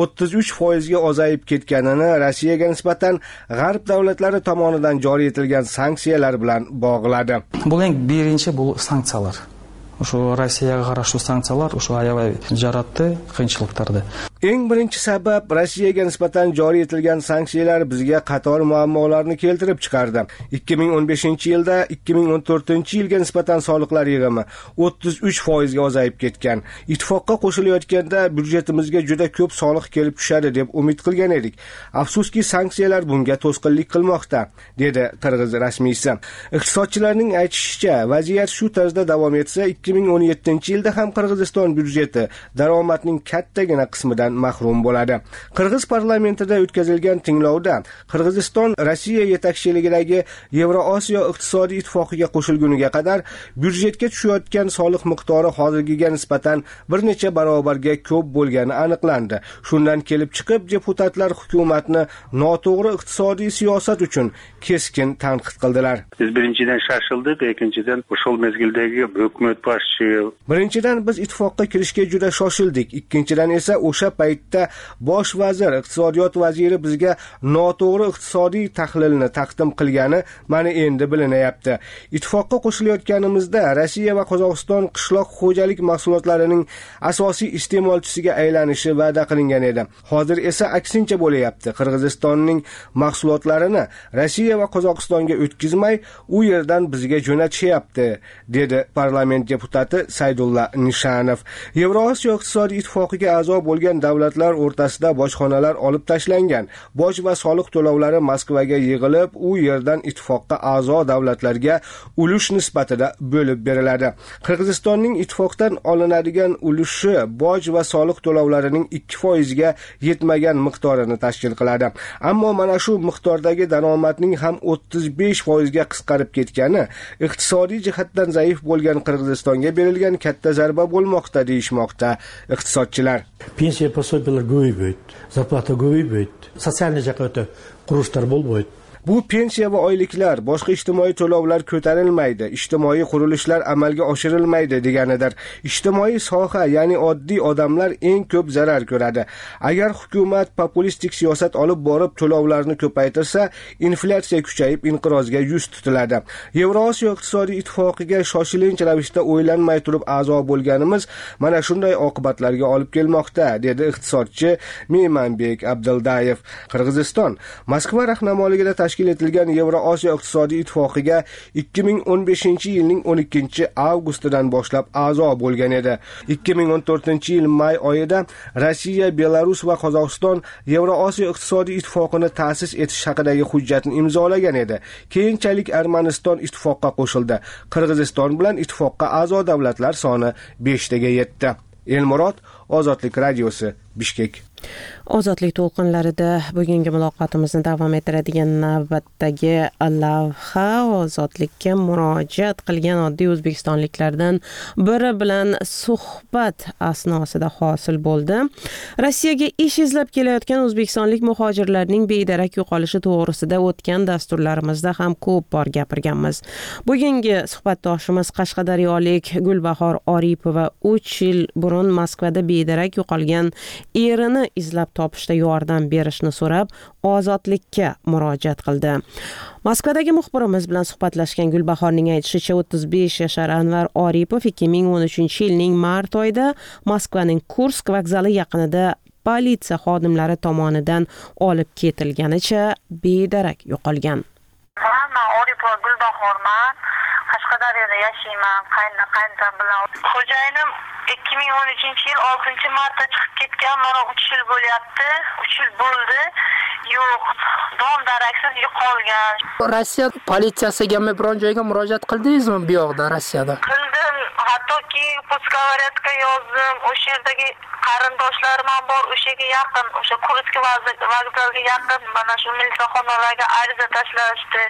33% ga ozayib ketganini Rossiyaga nisbatan g'arb davlatlari tomonidan joriy etilgan sanksiyalar bilan bog'ladi. Bu birinchi bu sanksiyalar. O'sha Rossiyaga qarshi sanksiyalar o'sha ayoy jaratdi qiyinchiliklarni. Eng birinchi sabab Rossiyaga nisbatan joriy etilgan sanksiyalar bizga qator muammolarni keltirib chiqardi. 2015-yilda 2014-yilga nisbatan soliqlar yig'imi 33% ga ozayib ketgan. Ittifoqqa qo'shilayotganda byudjetimizga juda ko'p soliq kelib tushadi deb umid qilgan edik. Afsuski sanksiyalar bunga to'sqinlik qilmoqda, dedi Qirg'iz rasmiysi. Iqtisodchilarning aytishicha, vaziyat shu tarzda davom etsa 2017-yilda ham Qirg'iziston byudjeti daromadning kattagina qismidan mahrum bo'ladi. Qirg'iz parlamentida o'tkazilgan tinglovda Qirg'iziston Rossiya yetakchiligidagi Yevrosiyo iqtisodiy ittifoqiga qo'shilguniga qadar byudjetga tushayotgan soliq miqdori hozirgiga nisbatan bir necha barobarga ko'p bo'lgani aniqlandi. Shundan kelib chiqib deputatlar hukumatni noto'g'ri iqtisodiy siyosat uchun keskin tanqid qildilar. Biz birinchidan shoshildik, ikkinchidan o'shol mezgildagi hukumat boshchi. Birinchidan biz ittifoqqa kirishga juda shoshildik, ikkinchidan esa o'sha paytda bosh vazir, iqtisodiyot vaziri bizga noto'g'ri iqtisodiy tahlilni taqdim qilgani mana endi bilinyapti. Ittifoqqa qo'shilayotganimizda Rossiya va Qozog'iston qishloq xo'jalik mahsulotlarining asosiy iste'molchisiga aylanishi va'da qilingan edi. Hozir esa aksincha bo'layapti. Qirg'izistonning mahsulotlarini Rossiya va Qozog'istonga o'tkazmay, u yerdan bizga jo'natishyapti, dedi parlament deputati Saydulla Nishanov. Yevrosiyo iqtisodiy ittifoqiga a'zo bo'lgan davlatlar o'rtasida bojxonalar olib tashlangan. Boj va soliq to'lovlari Moskvaga yig'ilib, u yerdan ittifoqqa a'zo davlatlarga ulush nisbatida bo'lib beriladi. Qirg'izistonning ittifoqdan olinadigan ulushi boj va soliq to'lovlarining 2% ga yetmagan miqdorini tashkil qiladi. Ammo mana shu miqdordagi daromadning ham 35% ga qisqarib ketgani iqtisodiy jihatdan zaif bo'lgan Qirg'izistonga berilgan katta zarba bo'lmoqda, deyishmoqda iqtisodchilar. Pensiya пособиялар көбейбейт, зарплата көбейбейт, социальный жақтан qurushlar bo'lmaydi. Bu pensiya va oyliklar, boshqa ijtimoiy to'lovlar ko'tarilmaydi, ijtimoiy qurilishlar amalga oshirilmaydi deganidir. Ijtimoiy soha, ya'ni oddiy odamlar eng ko'p zarar ko'radi. Agar hukumat populistik siyosat olib borib to'lovlarni ko'paytirsa, inflyatsiya kuchayib inqirozga yuz tutiladi. Yevrosiyo iqtisodiy ittifoqiga shoshilinch ravishda o'ylanmay turib a'zo bo'lganimiz mana shunday oqibatlarga olib kelmoqda, dedi iqtisodchi Meymanbek Abduldayev. Qirg'iziston Moskva rahnamoligida tashkil etilgan Yevrosiyo iqtisodiy ittifoqiga 2015-yilning 12-avgustidan boshlab a'zo bo'lgan edi. 2014-yil may oyida Rossiya, Belarus va Qozog'iston Yevrosiyo iqtisodiy ittifoqini ta'sis etish haqidagi hujjatni imzolagan edi. Keyinchalik Armaniston ittifoqqa qo'shildi. Qirg'iziston bilan ittifoqqa a'zo davlatlar soni 5 taga yetdi. Elmurod, Ozodlik radiosi, Bishkek. Ozodlik to'lqinlarida bugungi muloqotimizni davom ettiradigan navbatdagi lavha ozodlikka murojaat qilgan oddiy o'zbekistonliklardan biri bilan suhbat asnosida hosil bo'ldi. Rossiyaga ish izlab kelayotgan o'zbekistonlik muhojirlarning bedarak yo'qolishi to'g'risida o'tgan dasturlarimizda ham ko'p bor gapirganmiz. Bugungi suhbatdoshimiz qashqadaryolik Gulbahor Oripova 3 yil burun Moskvada bedarak yo'qolgan erini izlab topishda yordam berishni so'rab ozodlikka murojaat qildi. Moskvadagi muxbirimiz bilan suhbatlashgan Gulbahorning aytishicha 35 yashar Anvar Oripov 2013-yilning mart oyida Moskvaning Kursk vokzali yaqinida politsiya xodimlari tomonidan olib ketilganicha bedarak yo'qolgan. Men Oripov Gulbahorman. Qashqadaryoda yashayman, qaynonam bilan. Xo'jayinim 2013-yil 6-martda chiqib ketgan, mana 3 yil bo'lyapti. 3 yil bo'ldi. Yo'q, dom daraksiz yo'qolgan. Rossiya politsiyasiga biron joyga murojaat qildingizmi bu yoqda Rossiyada? Qildim, hattoki Puskavaretga yozdim. O'sha yerdagi qarindoshlarim ham bor, o'sha yerga yaqin, o'sha Kursk vokzaliga yaqin mana shu militsiyaxonalarga ariza tashlashdi.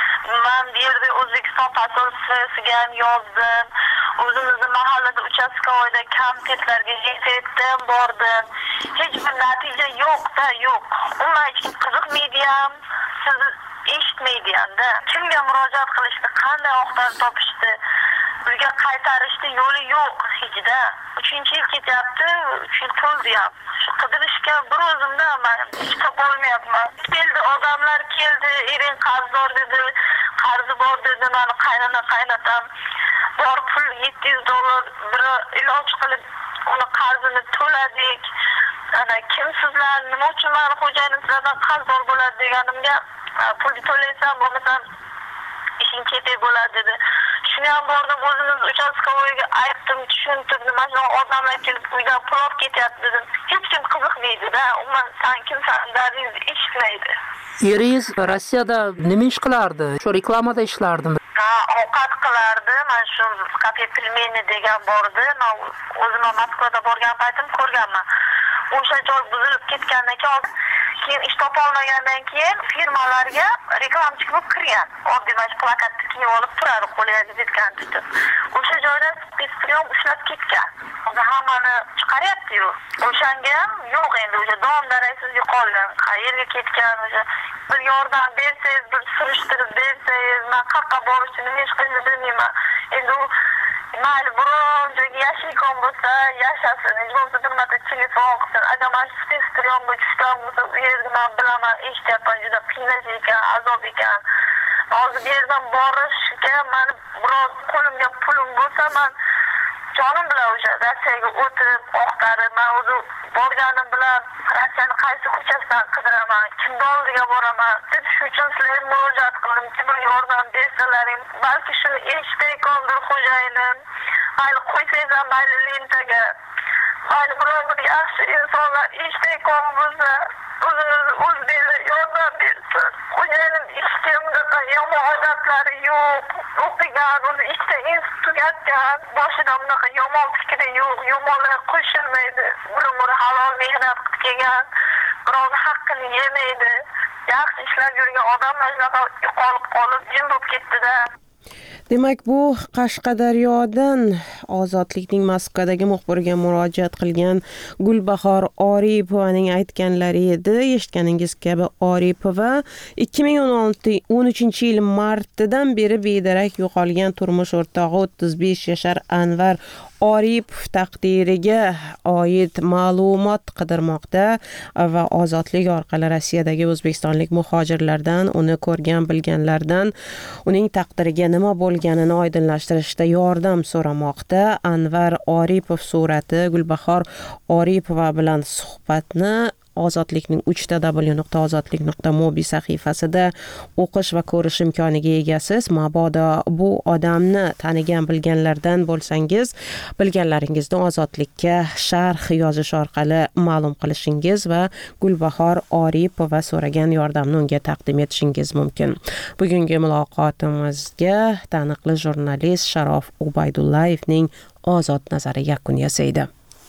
Men bu yerda O'zbekiston posolstvusiga ham yozdim. O'zimizni mahallada uchastkovoyda komitetlarga yetdim, bordim. Hech bir natija yo'q-da, yo'q. Umuman hech kim qiziqmaydi ham, sizni eshitmaydi ham-da. Kimga murojaat qilishdi, qanday oqtarib topishdi, bizga qaytarishdi yo'li yo'q hech-da. 3-yil ketyapti, 3 yil to'ldi ham. Shu qidirishga bir o'zimda men hech topolmayapman. Keldi, odamlar keldi, ering qarzdor dedi, qarzi bor dedi, meni qaynotam bor pul $700 bir iloj qilib uni qarzini to'ladik. Ana kim sizlar, nima uchun meni xo'jayinim sizlardan qarzdor bo'ladi deganimga, pulni to'laysan, bo'lmasam ishing kerak bo'ladi dedi. Shuni ham bordim, o'zimiz uchastkovoyga aytdim, tushuntirdim, mana shu odamlar kelib uydan pul olib ketyapti dedim. Hech kim qiziqmaydi-da, umuman sen kimsan, dardingizni eshitmaydi. Eringiz Rossiyada nima ish qilardi? Shu reklamada ishlardi. Ovqat qilardi. Mana shu kafe pelmeni degan bordi. Men o'zim Moskvada borgan paytim ko'rganman. O'sha joy buzilib ketgandan keyin ish topolmagandan keyin firmalarga reklamchi bo'lib kirgan. Oddiy mana plakatni kiyib olib turadi, qo'liga vizitkan tutib. O'sha joyda spetspriyom ushlab ketgan. Unda hammani chiqaryapti-yu. O'shanga ham yo'q endi, o'sha dom daraksiz yo'qolgan. Qayerga ketgan, o'sha bir yordam bersangiz, bir surishtirib bersangiz, men qayerga borishni nima ish qilishni bilmayman. Endi u mayli biron joyga yashaydigan bo'lsa, yashasin. Hech bo'lmasa bir marta telefon qilsin. Agar mana shu spetspriyomga tushgan bo'lsa, u yerda men bilaman, eshityapman, juda qiynalgan ekan, azob ekan. Hozir bu yerdan borishga meni biroz qo'limga pulim bo'lsa, men jonim bilan o'sha Rossiyaga o'tib, oqtarib, men o'zi borganim bilan Rossiyani qaysi ko'chasidan qidiraman, kimni oldiga boraman deb shu uchun sizlarga murojaat qildim. Kim yordam bersalaring, balki shuni eshitayotgandir xo'jayinim. Mayli qo'ysangiz ham mayli lentaga. Mayli biror bir yaxshi insonlar eshitayotgan bo'lsa, o'zingizga yordam bersin. Xo'jayinim ishga yomon odatlari yo'q. O'qigan, o'zi ikkita institut tugatgan. Boshida bunaqa yomon fikri yo'q, yomonlar qo'shilmaydi. Bir halol mehnat qilib kelgan, birovni haqqini yemaydi. Yaxshi ishlab yurgan odamlar shunaqa yo'qolib qolib, jim bo'lib ketdi-da. Demak, bu Qashqadaryodan Ozodlikning Moskvadagi muxbiriga murojaat qilgan Gulbahor Oripovaning aytganlari edi. Eshitganingiz kabi Oripova 2013-yil martidan beri bedarak yo'qolgan turmush o'rtog'i 35 yashar Anvar Oripov taqdiriga oid ma'lumot qidirmoqda va Ozodlik orqali Rossiyadagi o'zbekistonlik muhojirlardan, uni ko'rgan bilganlardan uning taqdiriga nima bo'lganini oydinlashtirishda yordam so'ramoqda. Anvar Oripov surati Gulbahor Oripova bilan suhbatni Ozodlikning 3w.ozodlik.mobi sahifasida o'qish va ko'rish imkoniga egasiz. Mabodo bu odamni tanigan bilganlardan bo'lsangiz, bilganlaringizni Ozodlikka sharh yozish orqali ma'lum qilishingiz va Gulbahor Oripova so'ragan yordamni unga taqdim etishingiz mumkin. Bugungi muloqotimizga taniqli jurnalist Sharof Ubaydullayevning Ozod nazari yakun yasaydi.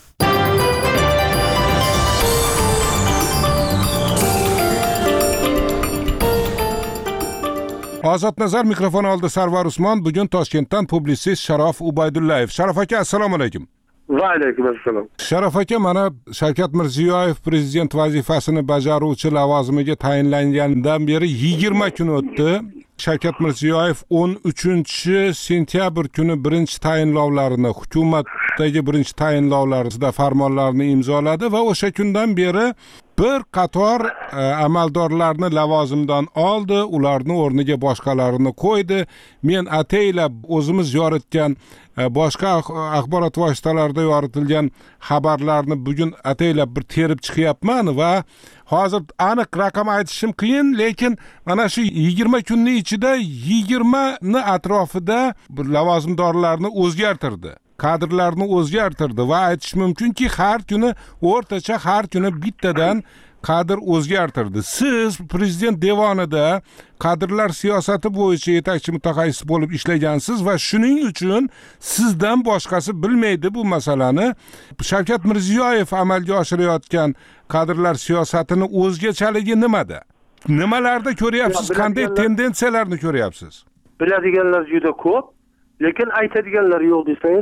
Ozod nazar mikrofon oldi Sarvar Usmon. Bugun Toshkentdan publisist Sharof Ubaydullayev. Sharof aka, assalomu alaykum. Va alaykum assalom. Sharof aka, mana Shavkat Mirziyoyev prezident vazifasini bajaruvchi lavozimiga tayinlangandan beri 20 kun o'tdi. Shavkat Mirziyoyev 13-sentyabr kuni birinchi tayinlovlarini, hukumatdagi birinchi tayinlovlarida farmonlarni imzoladi va o'sha kundan beri bir qator amaldorlarni lavozimdan oldi, ularni o'rniga boshqalarini qo'ydi. Men ataylab o'zimiz yoritgan boshqa axborot vositalarida yoritilgan xabarlarni bugun ataylab bir terib chiqyapman va hozir aniq raqam aytishim qiyin, lekin mana shu 20 kunning ichida 20 ni atrofida lavozimdorlarni o'zgartirdi. Kadrlarni o'zgartirdi va aytish mumkinki, har kuni o'rtacha har kuni bittadan kadr o'zgartirdi. Siz prezident devonida kadrlar siyosati bo'yicha yetakchi mutaxassis bo'lib ishlagansiz va shuning uchun sizdan boshqasi bilmaydi bu masalani. Shavkat Mirziyoyev amalga oshirayotgan kadrlar siyosatini o'zgachaligi nimada? Nimalarda ko'ryapsiz? Qanday tendensiyalarni ko'ryapsiz? Biladiganlar juda ko'p, lekin aytadiganlar yo'q desangiz.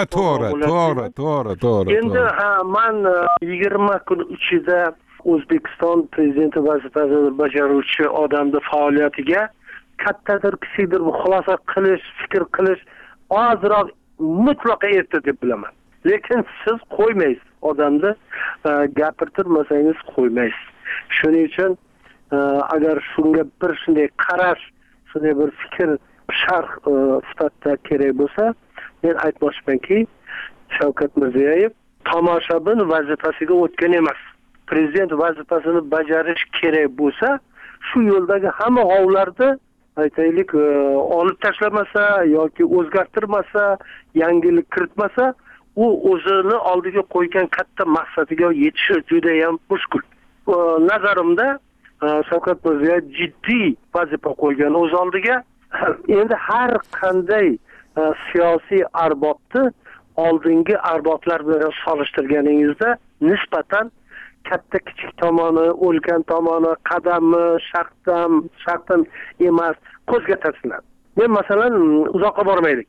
To'g'ri. Endi men 20 kun ichida O'zbekiston prezidenti vazifasini bajaruvchi odamning faoliyatiga kattadir kichikdir xulosa qilish, fikr qilish ozroq mutlaqo erta deb bilaman. Lekin siz qo'ymaysiz, odamni gapirtirmasangiz qo'ymaysiz. Shuning uchun agar shunga bir shunday qarash, shunday bir fikr sharh sifatida kerak bo'lsa, men aytmoqchimanki, Shavkat Mirziyoyev tomoshabin vazifasiga o'tgan emas. Prezident vazifasini bajarish kerak bo'lsa, shu yo'ldagi hamma g'ovlarni aytaylik olib tashlamasa yoki o'zgartirmasa, yangilik kiritmasa, u o'zini oldiga qo'ygan katta maqsadiga yetishi juda ham mushkul. Nazarimda Shavkat Mirziyoyev jiddiy vazifa qo'ygan o'z oldiga. Endi har qanday siyosiy arbobni oldingi arboblar bilan solishtirganingizda nisbatan katta kichik tomoni, o'lgan tomoni, qadami, shartdan emas ko'zga tashlanadi. Men masalan uzoqqa bormaylik.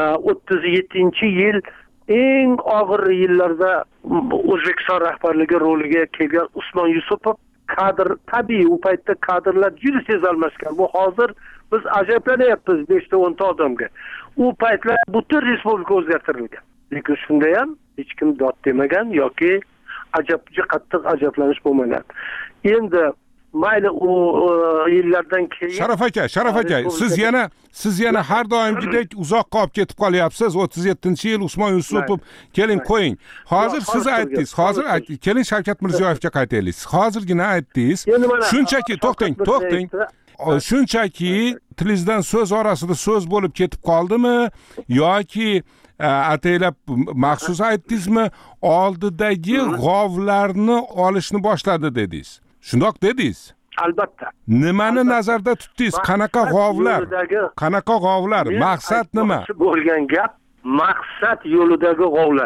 37-yil eng og'ir yillarda O'zbekiston rahbarligi roliga kelgan Usmon Yusupov kadr, tabiiy u paytda kadrlar juda sezilmaskan. Bu hozir biz ajablanyapmiz 5-10 ta odamga. U paytlar butun respublika o'zgartirilgan. Lekin shunda ham hech kim dod demagan yoki qattiq ajablanish bo'lmagan. Endi mayli u yillardan keyin Sharaf aka, siz yana har doimgidek uzoqqa olib ketib qolyapsiz. 37-yil Usmon Yusupov, keling qo'ying. Hozir siz aytdingiz, keling Shavkat Mirziyoyevga qaytaylik. Hozirgina aytdingiz. Shunchaki to'xtang. Shunchaki tilingizdan so'z orasida so'z bo'lib ketib qoldimi yoki ataylab maxsus aytdingizmi, oldidagi g'ovlarni olishni boshladi dedingiz. Shundoq dedingiz? Albatta. Nimani nazarda tutdingiz? Qanaqa g'ovlar? Maqsad nima? Bo'lgan gap maqsad yo'lidagi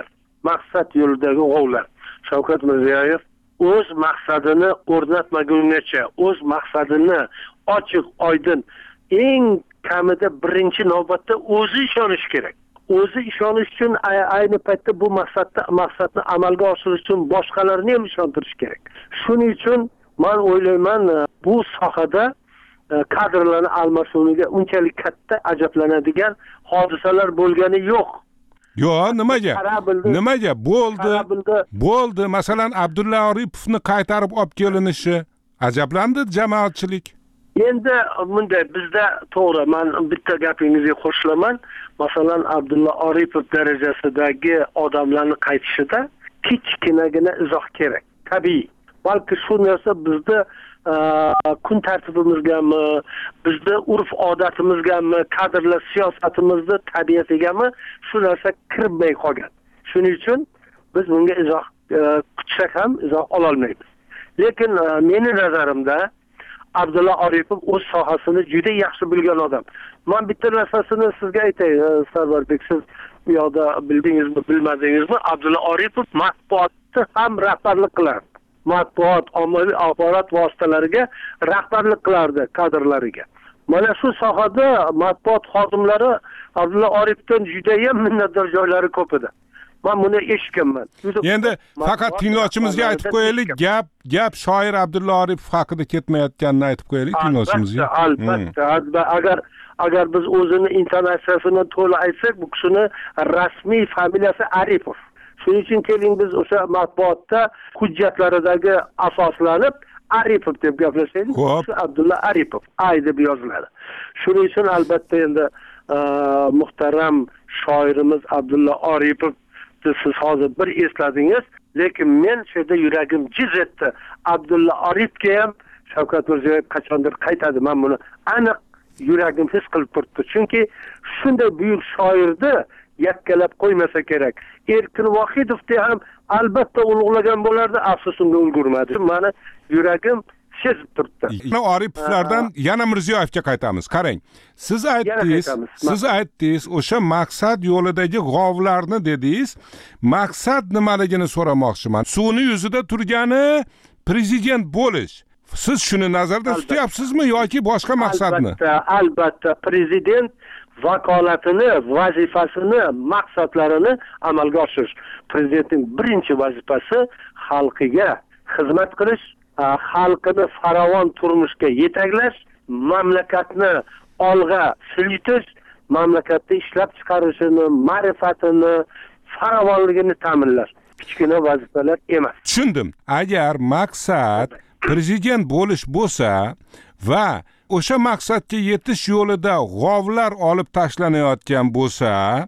g'ovlar. Shavkat Mirziyoyev o'z maqsadini o'rnatmaguncha, o'z maqsadini ochiq, oydin, eng kamida birinchi navbatda o'zi ishonish kerak. O'zi ishonish uchun ayni paytda bu maqsadni amalga oshirish uchun boshqalarni ham ishontirish kerak. Shuning uchun men o'ylayman, bu sohada kadrlarni almashuviga unchalik katta ajablanadigan hodisalar bo'lgani yo'q. Yo'q, nimaga? Bo'ldi. Masalan, Abdulla Oripovni qaytarib olib kelinishi ajablandi jamoatchilik. Endi bunday bizda to'g'ri, men bitta gapingizga qo'shilaman. Masalan, Abdulla Oripov darajasidagi odamlarning qaytishida kichkinagina izoh kerak. Tabiiy. Balki shu narsa bizda kun tartibimizgami, bizda urf odatimizgami, kadrlar siyosatimizda tabiatigami shu narsa kirmay qolgan. Shuning uchun biz bunga izoh kutsak ham izoh ola olmaymiz. Lekin mening nazarimda Abdulla Oripov o'z sohasini juda yaxshi bilgan odam. Men bitta narsasini sizga aytay, Sarvarbek, siz bu yoqda bildingizmi, bilmadingizmi? Abdulla Oripov matbuotni ham rahbarlik qilardi. Matbuot, ommaviy axborot vositalariga rahbarlik qilardi, kadrlariga. Mana shu sohada matbuot xodimlari Abdulla Oripovdan juda ham minnatdor joylari ko'p edi. Men buni eshitganman. Endi faqat tinglovchimizga aytib qo'yaylik, gap shoir Abdulla Oripov haqida ketmayotganini aytib qo'yaylik tinglovchimizga. Albatta. Agar biz o'zini intonatsiyasini to'la aytsak, bu kishining rasmiy familiyasi Aripov. shuning uchun keling biz o'sha matbuotda hujjatlaridagi asoslanib Aripov deb gaplashaylik. Shu Abdulla Aripov ay deb yoziladi. Shuning uchun albatta endi muhtaram shoirimiz Abdulla Aripov siz hozir bir esladingiz, lekin men shu yerda yuragim jiz etdi. Abdulla Aripovga ham Shavkat Mirziyoyev qachondir qaytadi. Men buni aniq yuragim his qilib turibdi. Chunki shunday buyuk shoirni yakkalab qo'ymasa kerak. Erkin Vohidovni ham albatta ulug'lagan bo'lardi, afsus unga ulgurmadi. Meni yuragim sezib turibdi. Oripovlardan yana Mirziyoyevga qaytamiz. Qarang, siz aytdingiz, o'sha maqsad yo'lidagi g'ovlarni dedingiz. Maqsad nimaligini so'ramoqchiman. Suvni yuzida turgani prezident bo'lish. Siz shuni nazarda tutyapsizmi yoki boshqa maqsadni? Albatta, prezident vakolatini, vazifasini, maqsadlarini amalga oshirish. Prezidentning birinchi vazifasi xalqiga xizmat qilish, xalqini farovon turmushga yetaklash, mamlakatni olg'a siljish, mamlakatda ishlab chiqarishini, ma'rifatini, farovonligini ta'minlash. Kichkina vazifalar emas. Tushundim. Agar maqsad prezident bo'lish bo'lsa va o'sha maqsadga yetish yo'lida g'ovlar olib tashlanayotgan bo'lsa,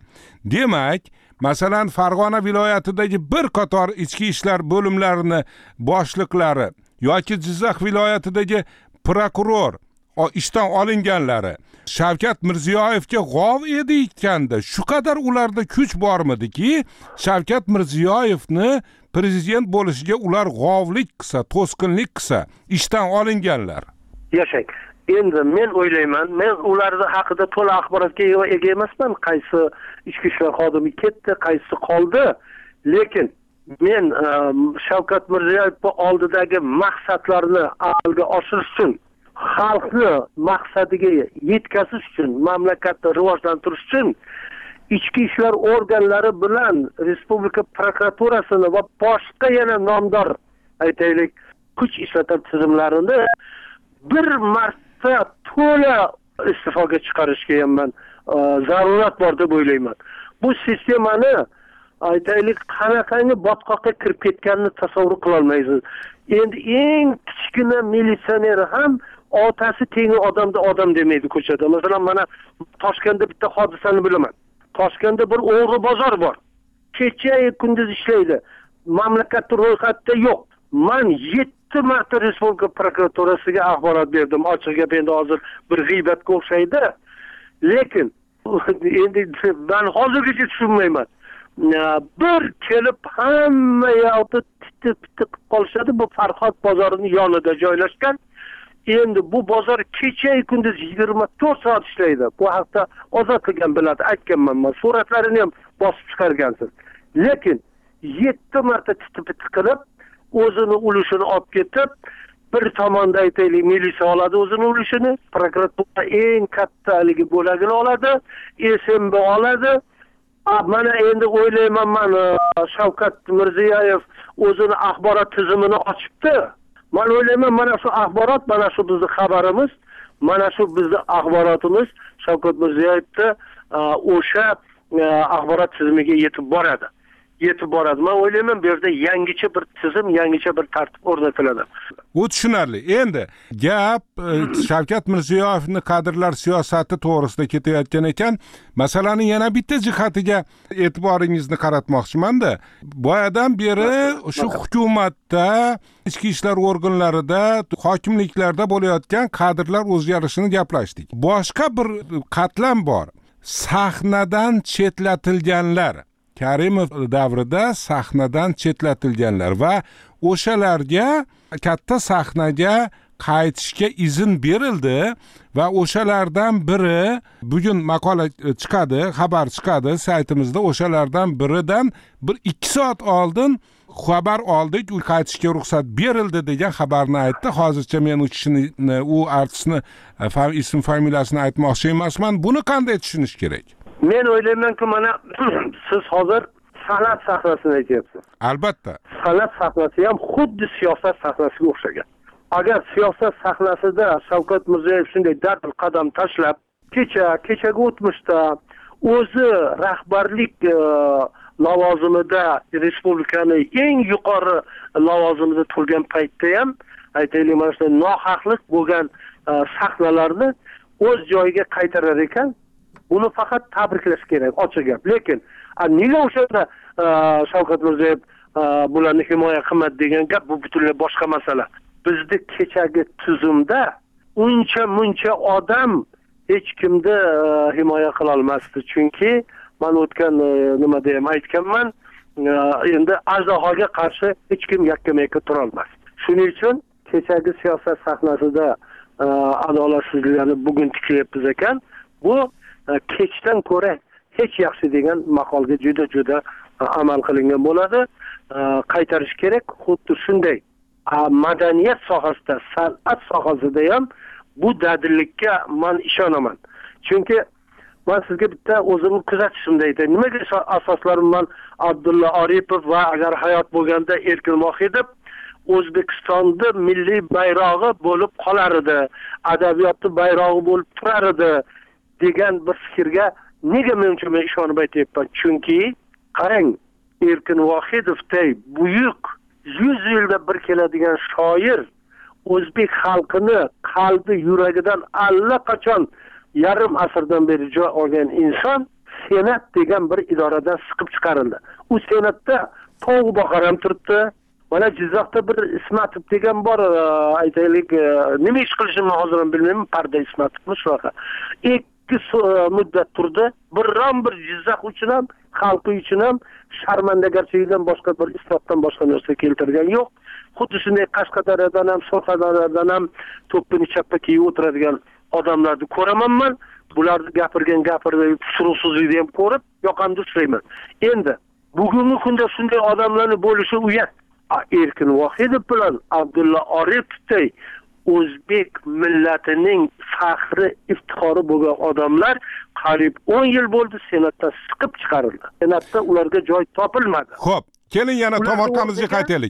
demak, masalan, Farg'ona viloyatidagi bir qator ichki ishlar bo'limlarining boshliqlari yoki Jizzax viloyatidagi prokuror ishdan olinganlari Shavkat Mirziyoyevga g'ov edi ekanda, shu qadar ularda kuch bormidiki, Shavkat Mirziyoyevni prezident bo'lishiga ular g'ovlik qilsa, to'sqinlik qilsa, ishdan olinganlar. Yashang. Endi men o'ylayman, men ularning haqida to'liq axborotga ega emasman, qaysi ichki ishlar xodimi ketdi, qaysi qoldi. Lekin men Shavkat Mirziyoyev oldidagi maqsadlarni amalga oshirish uchun, xalqni maqsadiga yetkazish uchun, mamlakatni rivojlantirish uchun ichki ishlar organlari bilan respublika prokuraturasini va boshqa yana nomdor aytaylik kuch ishlatar tizimlarini bir marta to'la istifoga chiqarishga ham men zarurat bor deb o'ylayman. Bu sistemani aytaylik qanaqangi botqoqqa kirib ketganini tasavvur qila olmaysiz. Endi eng kichkina militsioner ham otasi tengi odamda odam demaydi ko'chada. Masalan, mana Toshkentda bitta hodisani bilaman. Toshkentda bir o'g'ri bozor bor. Kecha kunduz ishlaydi. Mamlakatda ro'yxatda yo'q. Men 7 marta respublika prokuraturasiga axborot berdim. Ochiq gap endi hozir bir g'iybatga o'xshaydi. Lekin endi men hozirgacha tushunmayman. Bir kelib hamma yoqda titib qolishadi. Bu Farhod bozorining yonida joylashgan. Endi bu bozor kecha kunduz 24 soat ishlaydi. Bu haqda ozodlikdan biladi, aytganman men. Suratlarini ham bosib chiqargansiz. Lekin 7 marta titib qilib o'zini ulushini olib ketib, bir tomonda aytaylik militsiya oladi o'zini ulushini, prokuratura eng katta haligi bo'lagini oladi, SMB oladi. Mana endi o'ylayman, men Shavkat Mirziyoyev o'zini axborot tizimini ochibdi. Men o'ylayman, mana shu axborot, mana shu bizning xabarimiz, mana shu bizning axborotimiz Shavkat Mirziyoyevni o'sha axborot tizimiga yetib boradi. Men o'ylayman, bu yerda yangicha bir tizim, yangicha bir tartib o'rnatiladi. U tushunarli. Endi gap Shavkat Mirziyoyevning kadrlar siyosati to'g'risida ketayotgan ekan, masalaning yana bitta jihatiga e'tiboringizni qaratmoqchiman-da. Boyadan beri shu hukumatda, ichki ishlar organlarida, hokimliklarda bo'layotgan kadrlar o'zgarishini gaplashdik. Boshqa bir qatlam bor. Sahnadan chetlatilganlar. Karimov davrida sahnadan chetlatilganlar va o'shalarga katta sahnaga qaytishga izn berildi va o'shalardan biri bugun maqola chiqadi, xabar chiqadi saytimizda, o'shalardan biridan 1-2 soat oldin xabar oldik, u qaytishga ruxsat berildi degan xabarni aytdi. Hozircha men u kishini, u artistni ism familiyasini aytmoqchi emasman. Buni qanday tushunish kerak? Men o'ylaymanki, mana siz hozir san'at sahnasini aytyapsiz. Albatta. San'at sahnasi ham xuddi siyosat sahnasiga o'xshagan. Agar siyosat sahnasida Shavkat Mirziyoyev shunday dadil qadam tashlab, kechagi o'tmishda o'zi rahbarlik lavozimida respublikani eng yuqori lavozimida turgan paytda ham aytaylik mana shu nohaqlik bo'lgan sahnalarni o'z joyiga qaytarar ekan, buni faqat tabriklash kerak, ochiq gap. Lekin nega o'shanda Shavkat Mirziyoyev bularni himoya qilmadi degan gap, bu butunlay boshqa masala. Bizda kechagi tuzumda uncha odam hech kimni himoya qila olmasdi, chunki men o'tgan nima deyman aytganman, endi ajdahoga qarshi hech kim yakkama-yakka tura olmasdi. Shuning uchun kechagi siyosat sahnasida adolatsizliklarni bugun tiklayapmiz ekan, bu kechdan ko'ra hech yaxshi degan maqolga juda amal qilingan bo'ladi. Qaytarish kerak. Xuddi shunday madaniyat sohasida, san'at sohasida ham bu dadillikka men ishonaman. Chunki men sizga bitta o'zimni kuzatishimda aytaman. Nimaga asoslarim men Abdulla Aripov va agar hayot bo'lganda Erkin Vohidov O'zbekistonda milliy bayrog'i bo'lib qolar edi, adabiyotning bayrog'i bo'lib turar edi degan bir fikrga nega men ishonib aytyapman? Chunki qarang, Erkin Vohidovday buyuk 100 yilda bir keladigan shoir o'zbek xalqini qalbi yuragidan allaqachon yarim asrdan beri joy olgan inson Senat degan bir idoradan siqib chiqarildi. U Senatda tog' boqar ham turibdi. Mana Jizzaxda bir Ismatov degan bor, aytaylik, nima ish qilishini hozir ham bilmayman, Parda Ismatovmi shunaqa. 2 muddat turdi. Biron bir Jizzax uchun ham, xalqi uchun ham sharmandagarchilikdan boshqa bir isbotdan boshqa narsa keltirgan yo'q. Xuddi shunday Qashqadaryodan ham, Surxondaryodan ham to'ppini chappa kiyib o'tiradigan odamlarni ko'raman men. Bularni gapirgan suruvsizlikni ham ko'rib, yoqamda ushlayman. Endi bugungi kunda shunday odamlarni bo'lishi uyat. Erkin Vohidov bilan Abdulla Oripovday o'zbek millatining faxri, iftixori bo'lgan odamlar qariyb 10 yil bo'ldi Senatdan siqib chiqarildi. Senatda ularga joy topilmadi. Xo'p, keling yana tomorqamizga qaytaylik.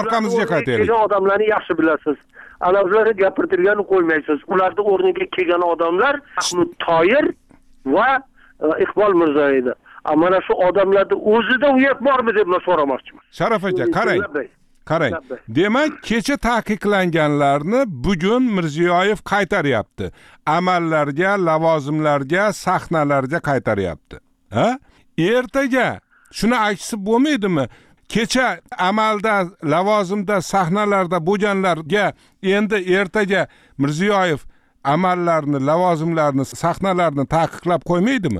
Kelgan odamlarni yaxshi bilasiz. Ularni gapirtirganni qo'ymaysiz. Ularning o'rniga kelgan odamlar Mahmud Toyir va Iqbol Mirzo edi. Mana shu odamlarda o'zida uyat bormi deb men so'ramoqchiman. Sharaf aka, qarang. Demak, kecha taqiqlanganlarni bugun Mirziyoyev qaytaryapti. Amallarga, lavozimlarga, sahnalarga qaytaryapti. Ha? Ertaga shuni aksi bo'lmaydimi? Kecha amalda, lavozimda, sahnalarda bo'lganlarga endi ertaga Mirziyoyev amallarni, lavozimlarni, sahnalarni taqiqlab qo'ymaydimi?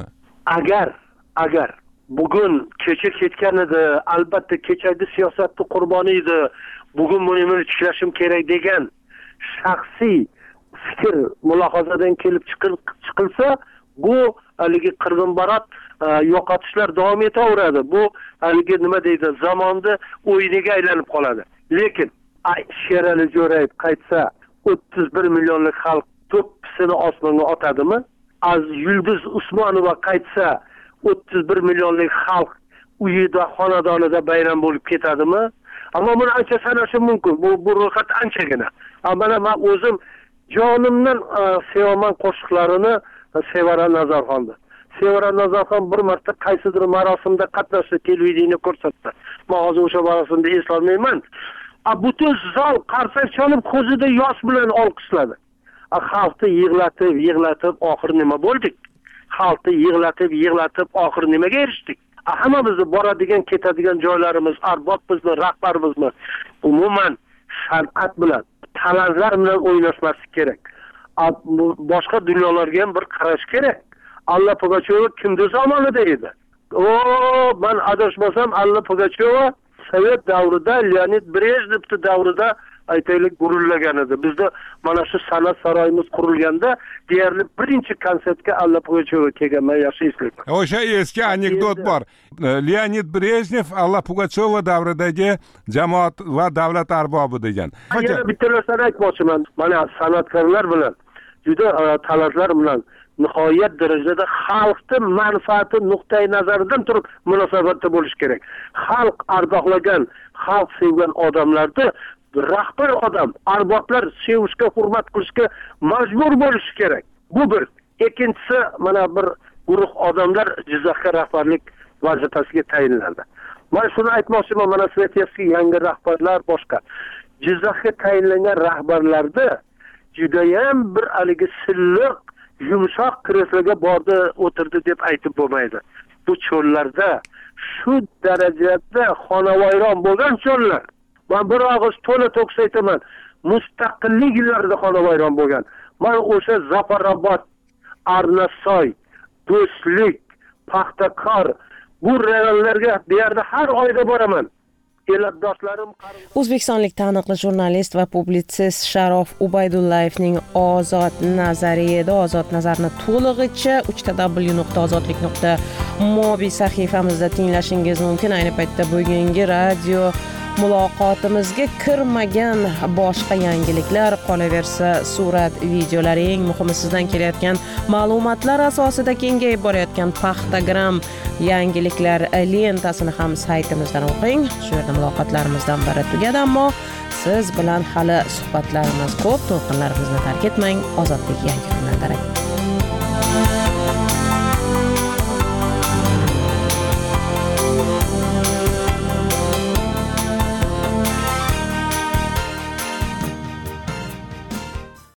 Agar bugun kecha ketgan edi, albatta kechagi siyosatni qurboni edi, bugun buni tiklashim kerak degan shaxsiy fikr, mulohazadan kelib chiqilsa, bu haligi qirg'inbarot yo'qotishlar davom etaveradi. Bu haligi nima deydi, zamonda o'yiniga aylanib qoladi. Lekin Sherali Jo'rayev qaytsa 31 millionlik xalq to'ppisini osmonga otadimi? Yulduz Usmonova qaytsa 31 millionlik xalq uyida, xonadonida bayram bo'lib ketadimi? Ammo buni ancha sanashim mumkin. Bu ro'yxat anchagina. Mana men o'zim jonimdan sevaman qo'shiqlarini Sevara Nazarxonni. Sevara Nazarxon bir marta qaysidir marosimda qatnashdi, televideniyada ko'rsatdi. Men hozir o'sha marosimda eslolmayman. Butun zol qarsak chalib ko'zida yosh bilan olqishladi. Xalqni yig'latib oxir nima bo'ldik? Xalqni yig'latib oxir nimaga erishdik? Hammamizni boradigan, ketadigan joylarimiz, arbobimizmi, rahbarimizmi umuman san'at bilan, talantlar bilan o'ynashmaslik kerak. Boshqa dunyolarga ham bir qarash kerak. Alla Pugacheva kimda zamonida edi? Men adashmasam Alla Pugacheva Sovet davrida, Leonid Brejnevning davrida aytaylik gurullagan edi. Bizda mana shu san'at saroyimiz qurilganda deyarli birinchi konsertga Alla Pugacheva kelgan, men yaxshi eslayman. O'sha eski anekdot bor. Leonid Brejnev Alla Pugacheva davridagi jamoat va davlat arbobi degan. Yana bitta narsani aytmoqchiman. Mana san'atkorlar bilan, juda talantlar bilan nihoyat darajada xalqning manfaati nuqtai nazaridan turib munosabatda bo'lish kerak. Xalq ardoqlagan, xalq sevgan odamlarni rahbar odam, arboblar sevishga, hurmat qilishga majbur bo'lishi kerak. Bu bir. Ikkinchisi, mana bir guruh odamlar Jizzaxga rahbarlik vazifasiga tayinlandi. Men shuni aytmoqchiman, mana siz aytyapsizki, yangi rahbarlar boshqa. Jizzaxga tayinlangan rahbarlarda judayam bir haligi silliq, yumshoq kresloga bordi, o'tirdi deb aytib bo'lmaydi. Bu cho'llarda shu darajada xonavayron bo'lgan cho'llar. Men bir og'iz to'la to'kis aytaman, mustaqillik yillarida xonavayron bo'lgan. Men o'sha Zafarobod, Arnasoy, Do'stlik, Paxtakor bu rayonlarga bu yerda har oyda boraman. Elatdoshlarim O'zbekistonlik taniqli jurnalist va publitsist Sharof Ubaydullayevning Ozod nazariyada Ozod nazarni to'lig'icha www.ozodlik.mobi sahifamizda tinglashingiz mumkin. Ayni paytda bugungi radio muloqotimizga kirmagan boshqa yangiliklar, qolaversa surat, videolar, eng muhimi sizdan kelayotgan ma'lumotlar asosida kengayib borayotgan Paxtagram yangiliklar lentasini ham saytimizdan o'qing. Shu yerda muloqotlarimizdan biri tugadi, ammo siz bilan hali suhbatlarimiz ko'p. To'lqinlarimizni tark etmang. Ozodlik yangi kunlar darak.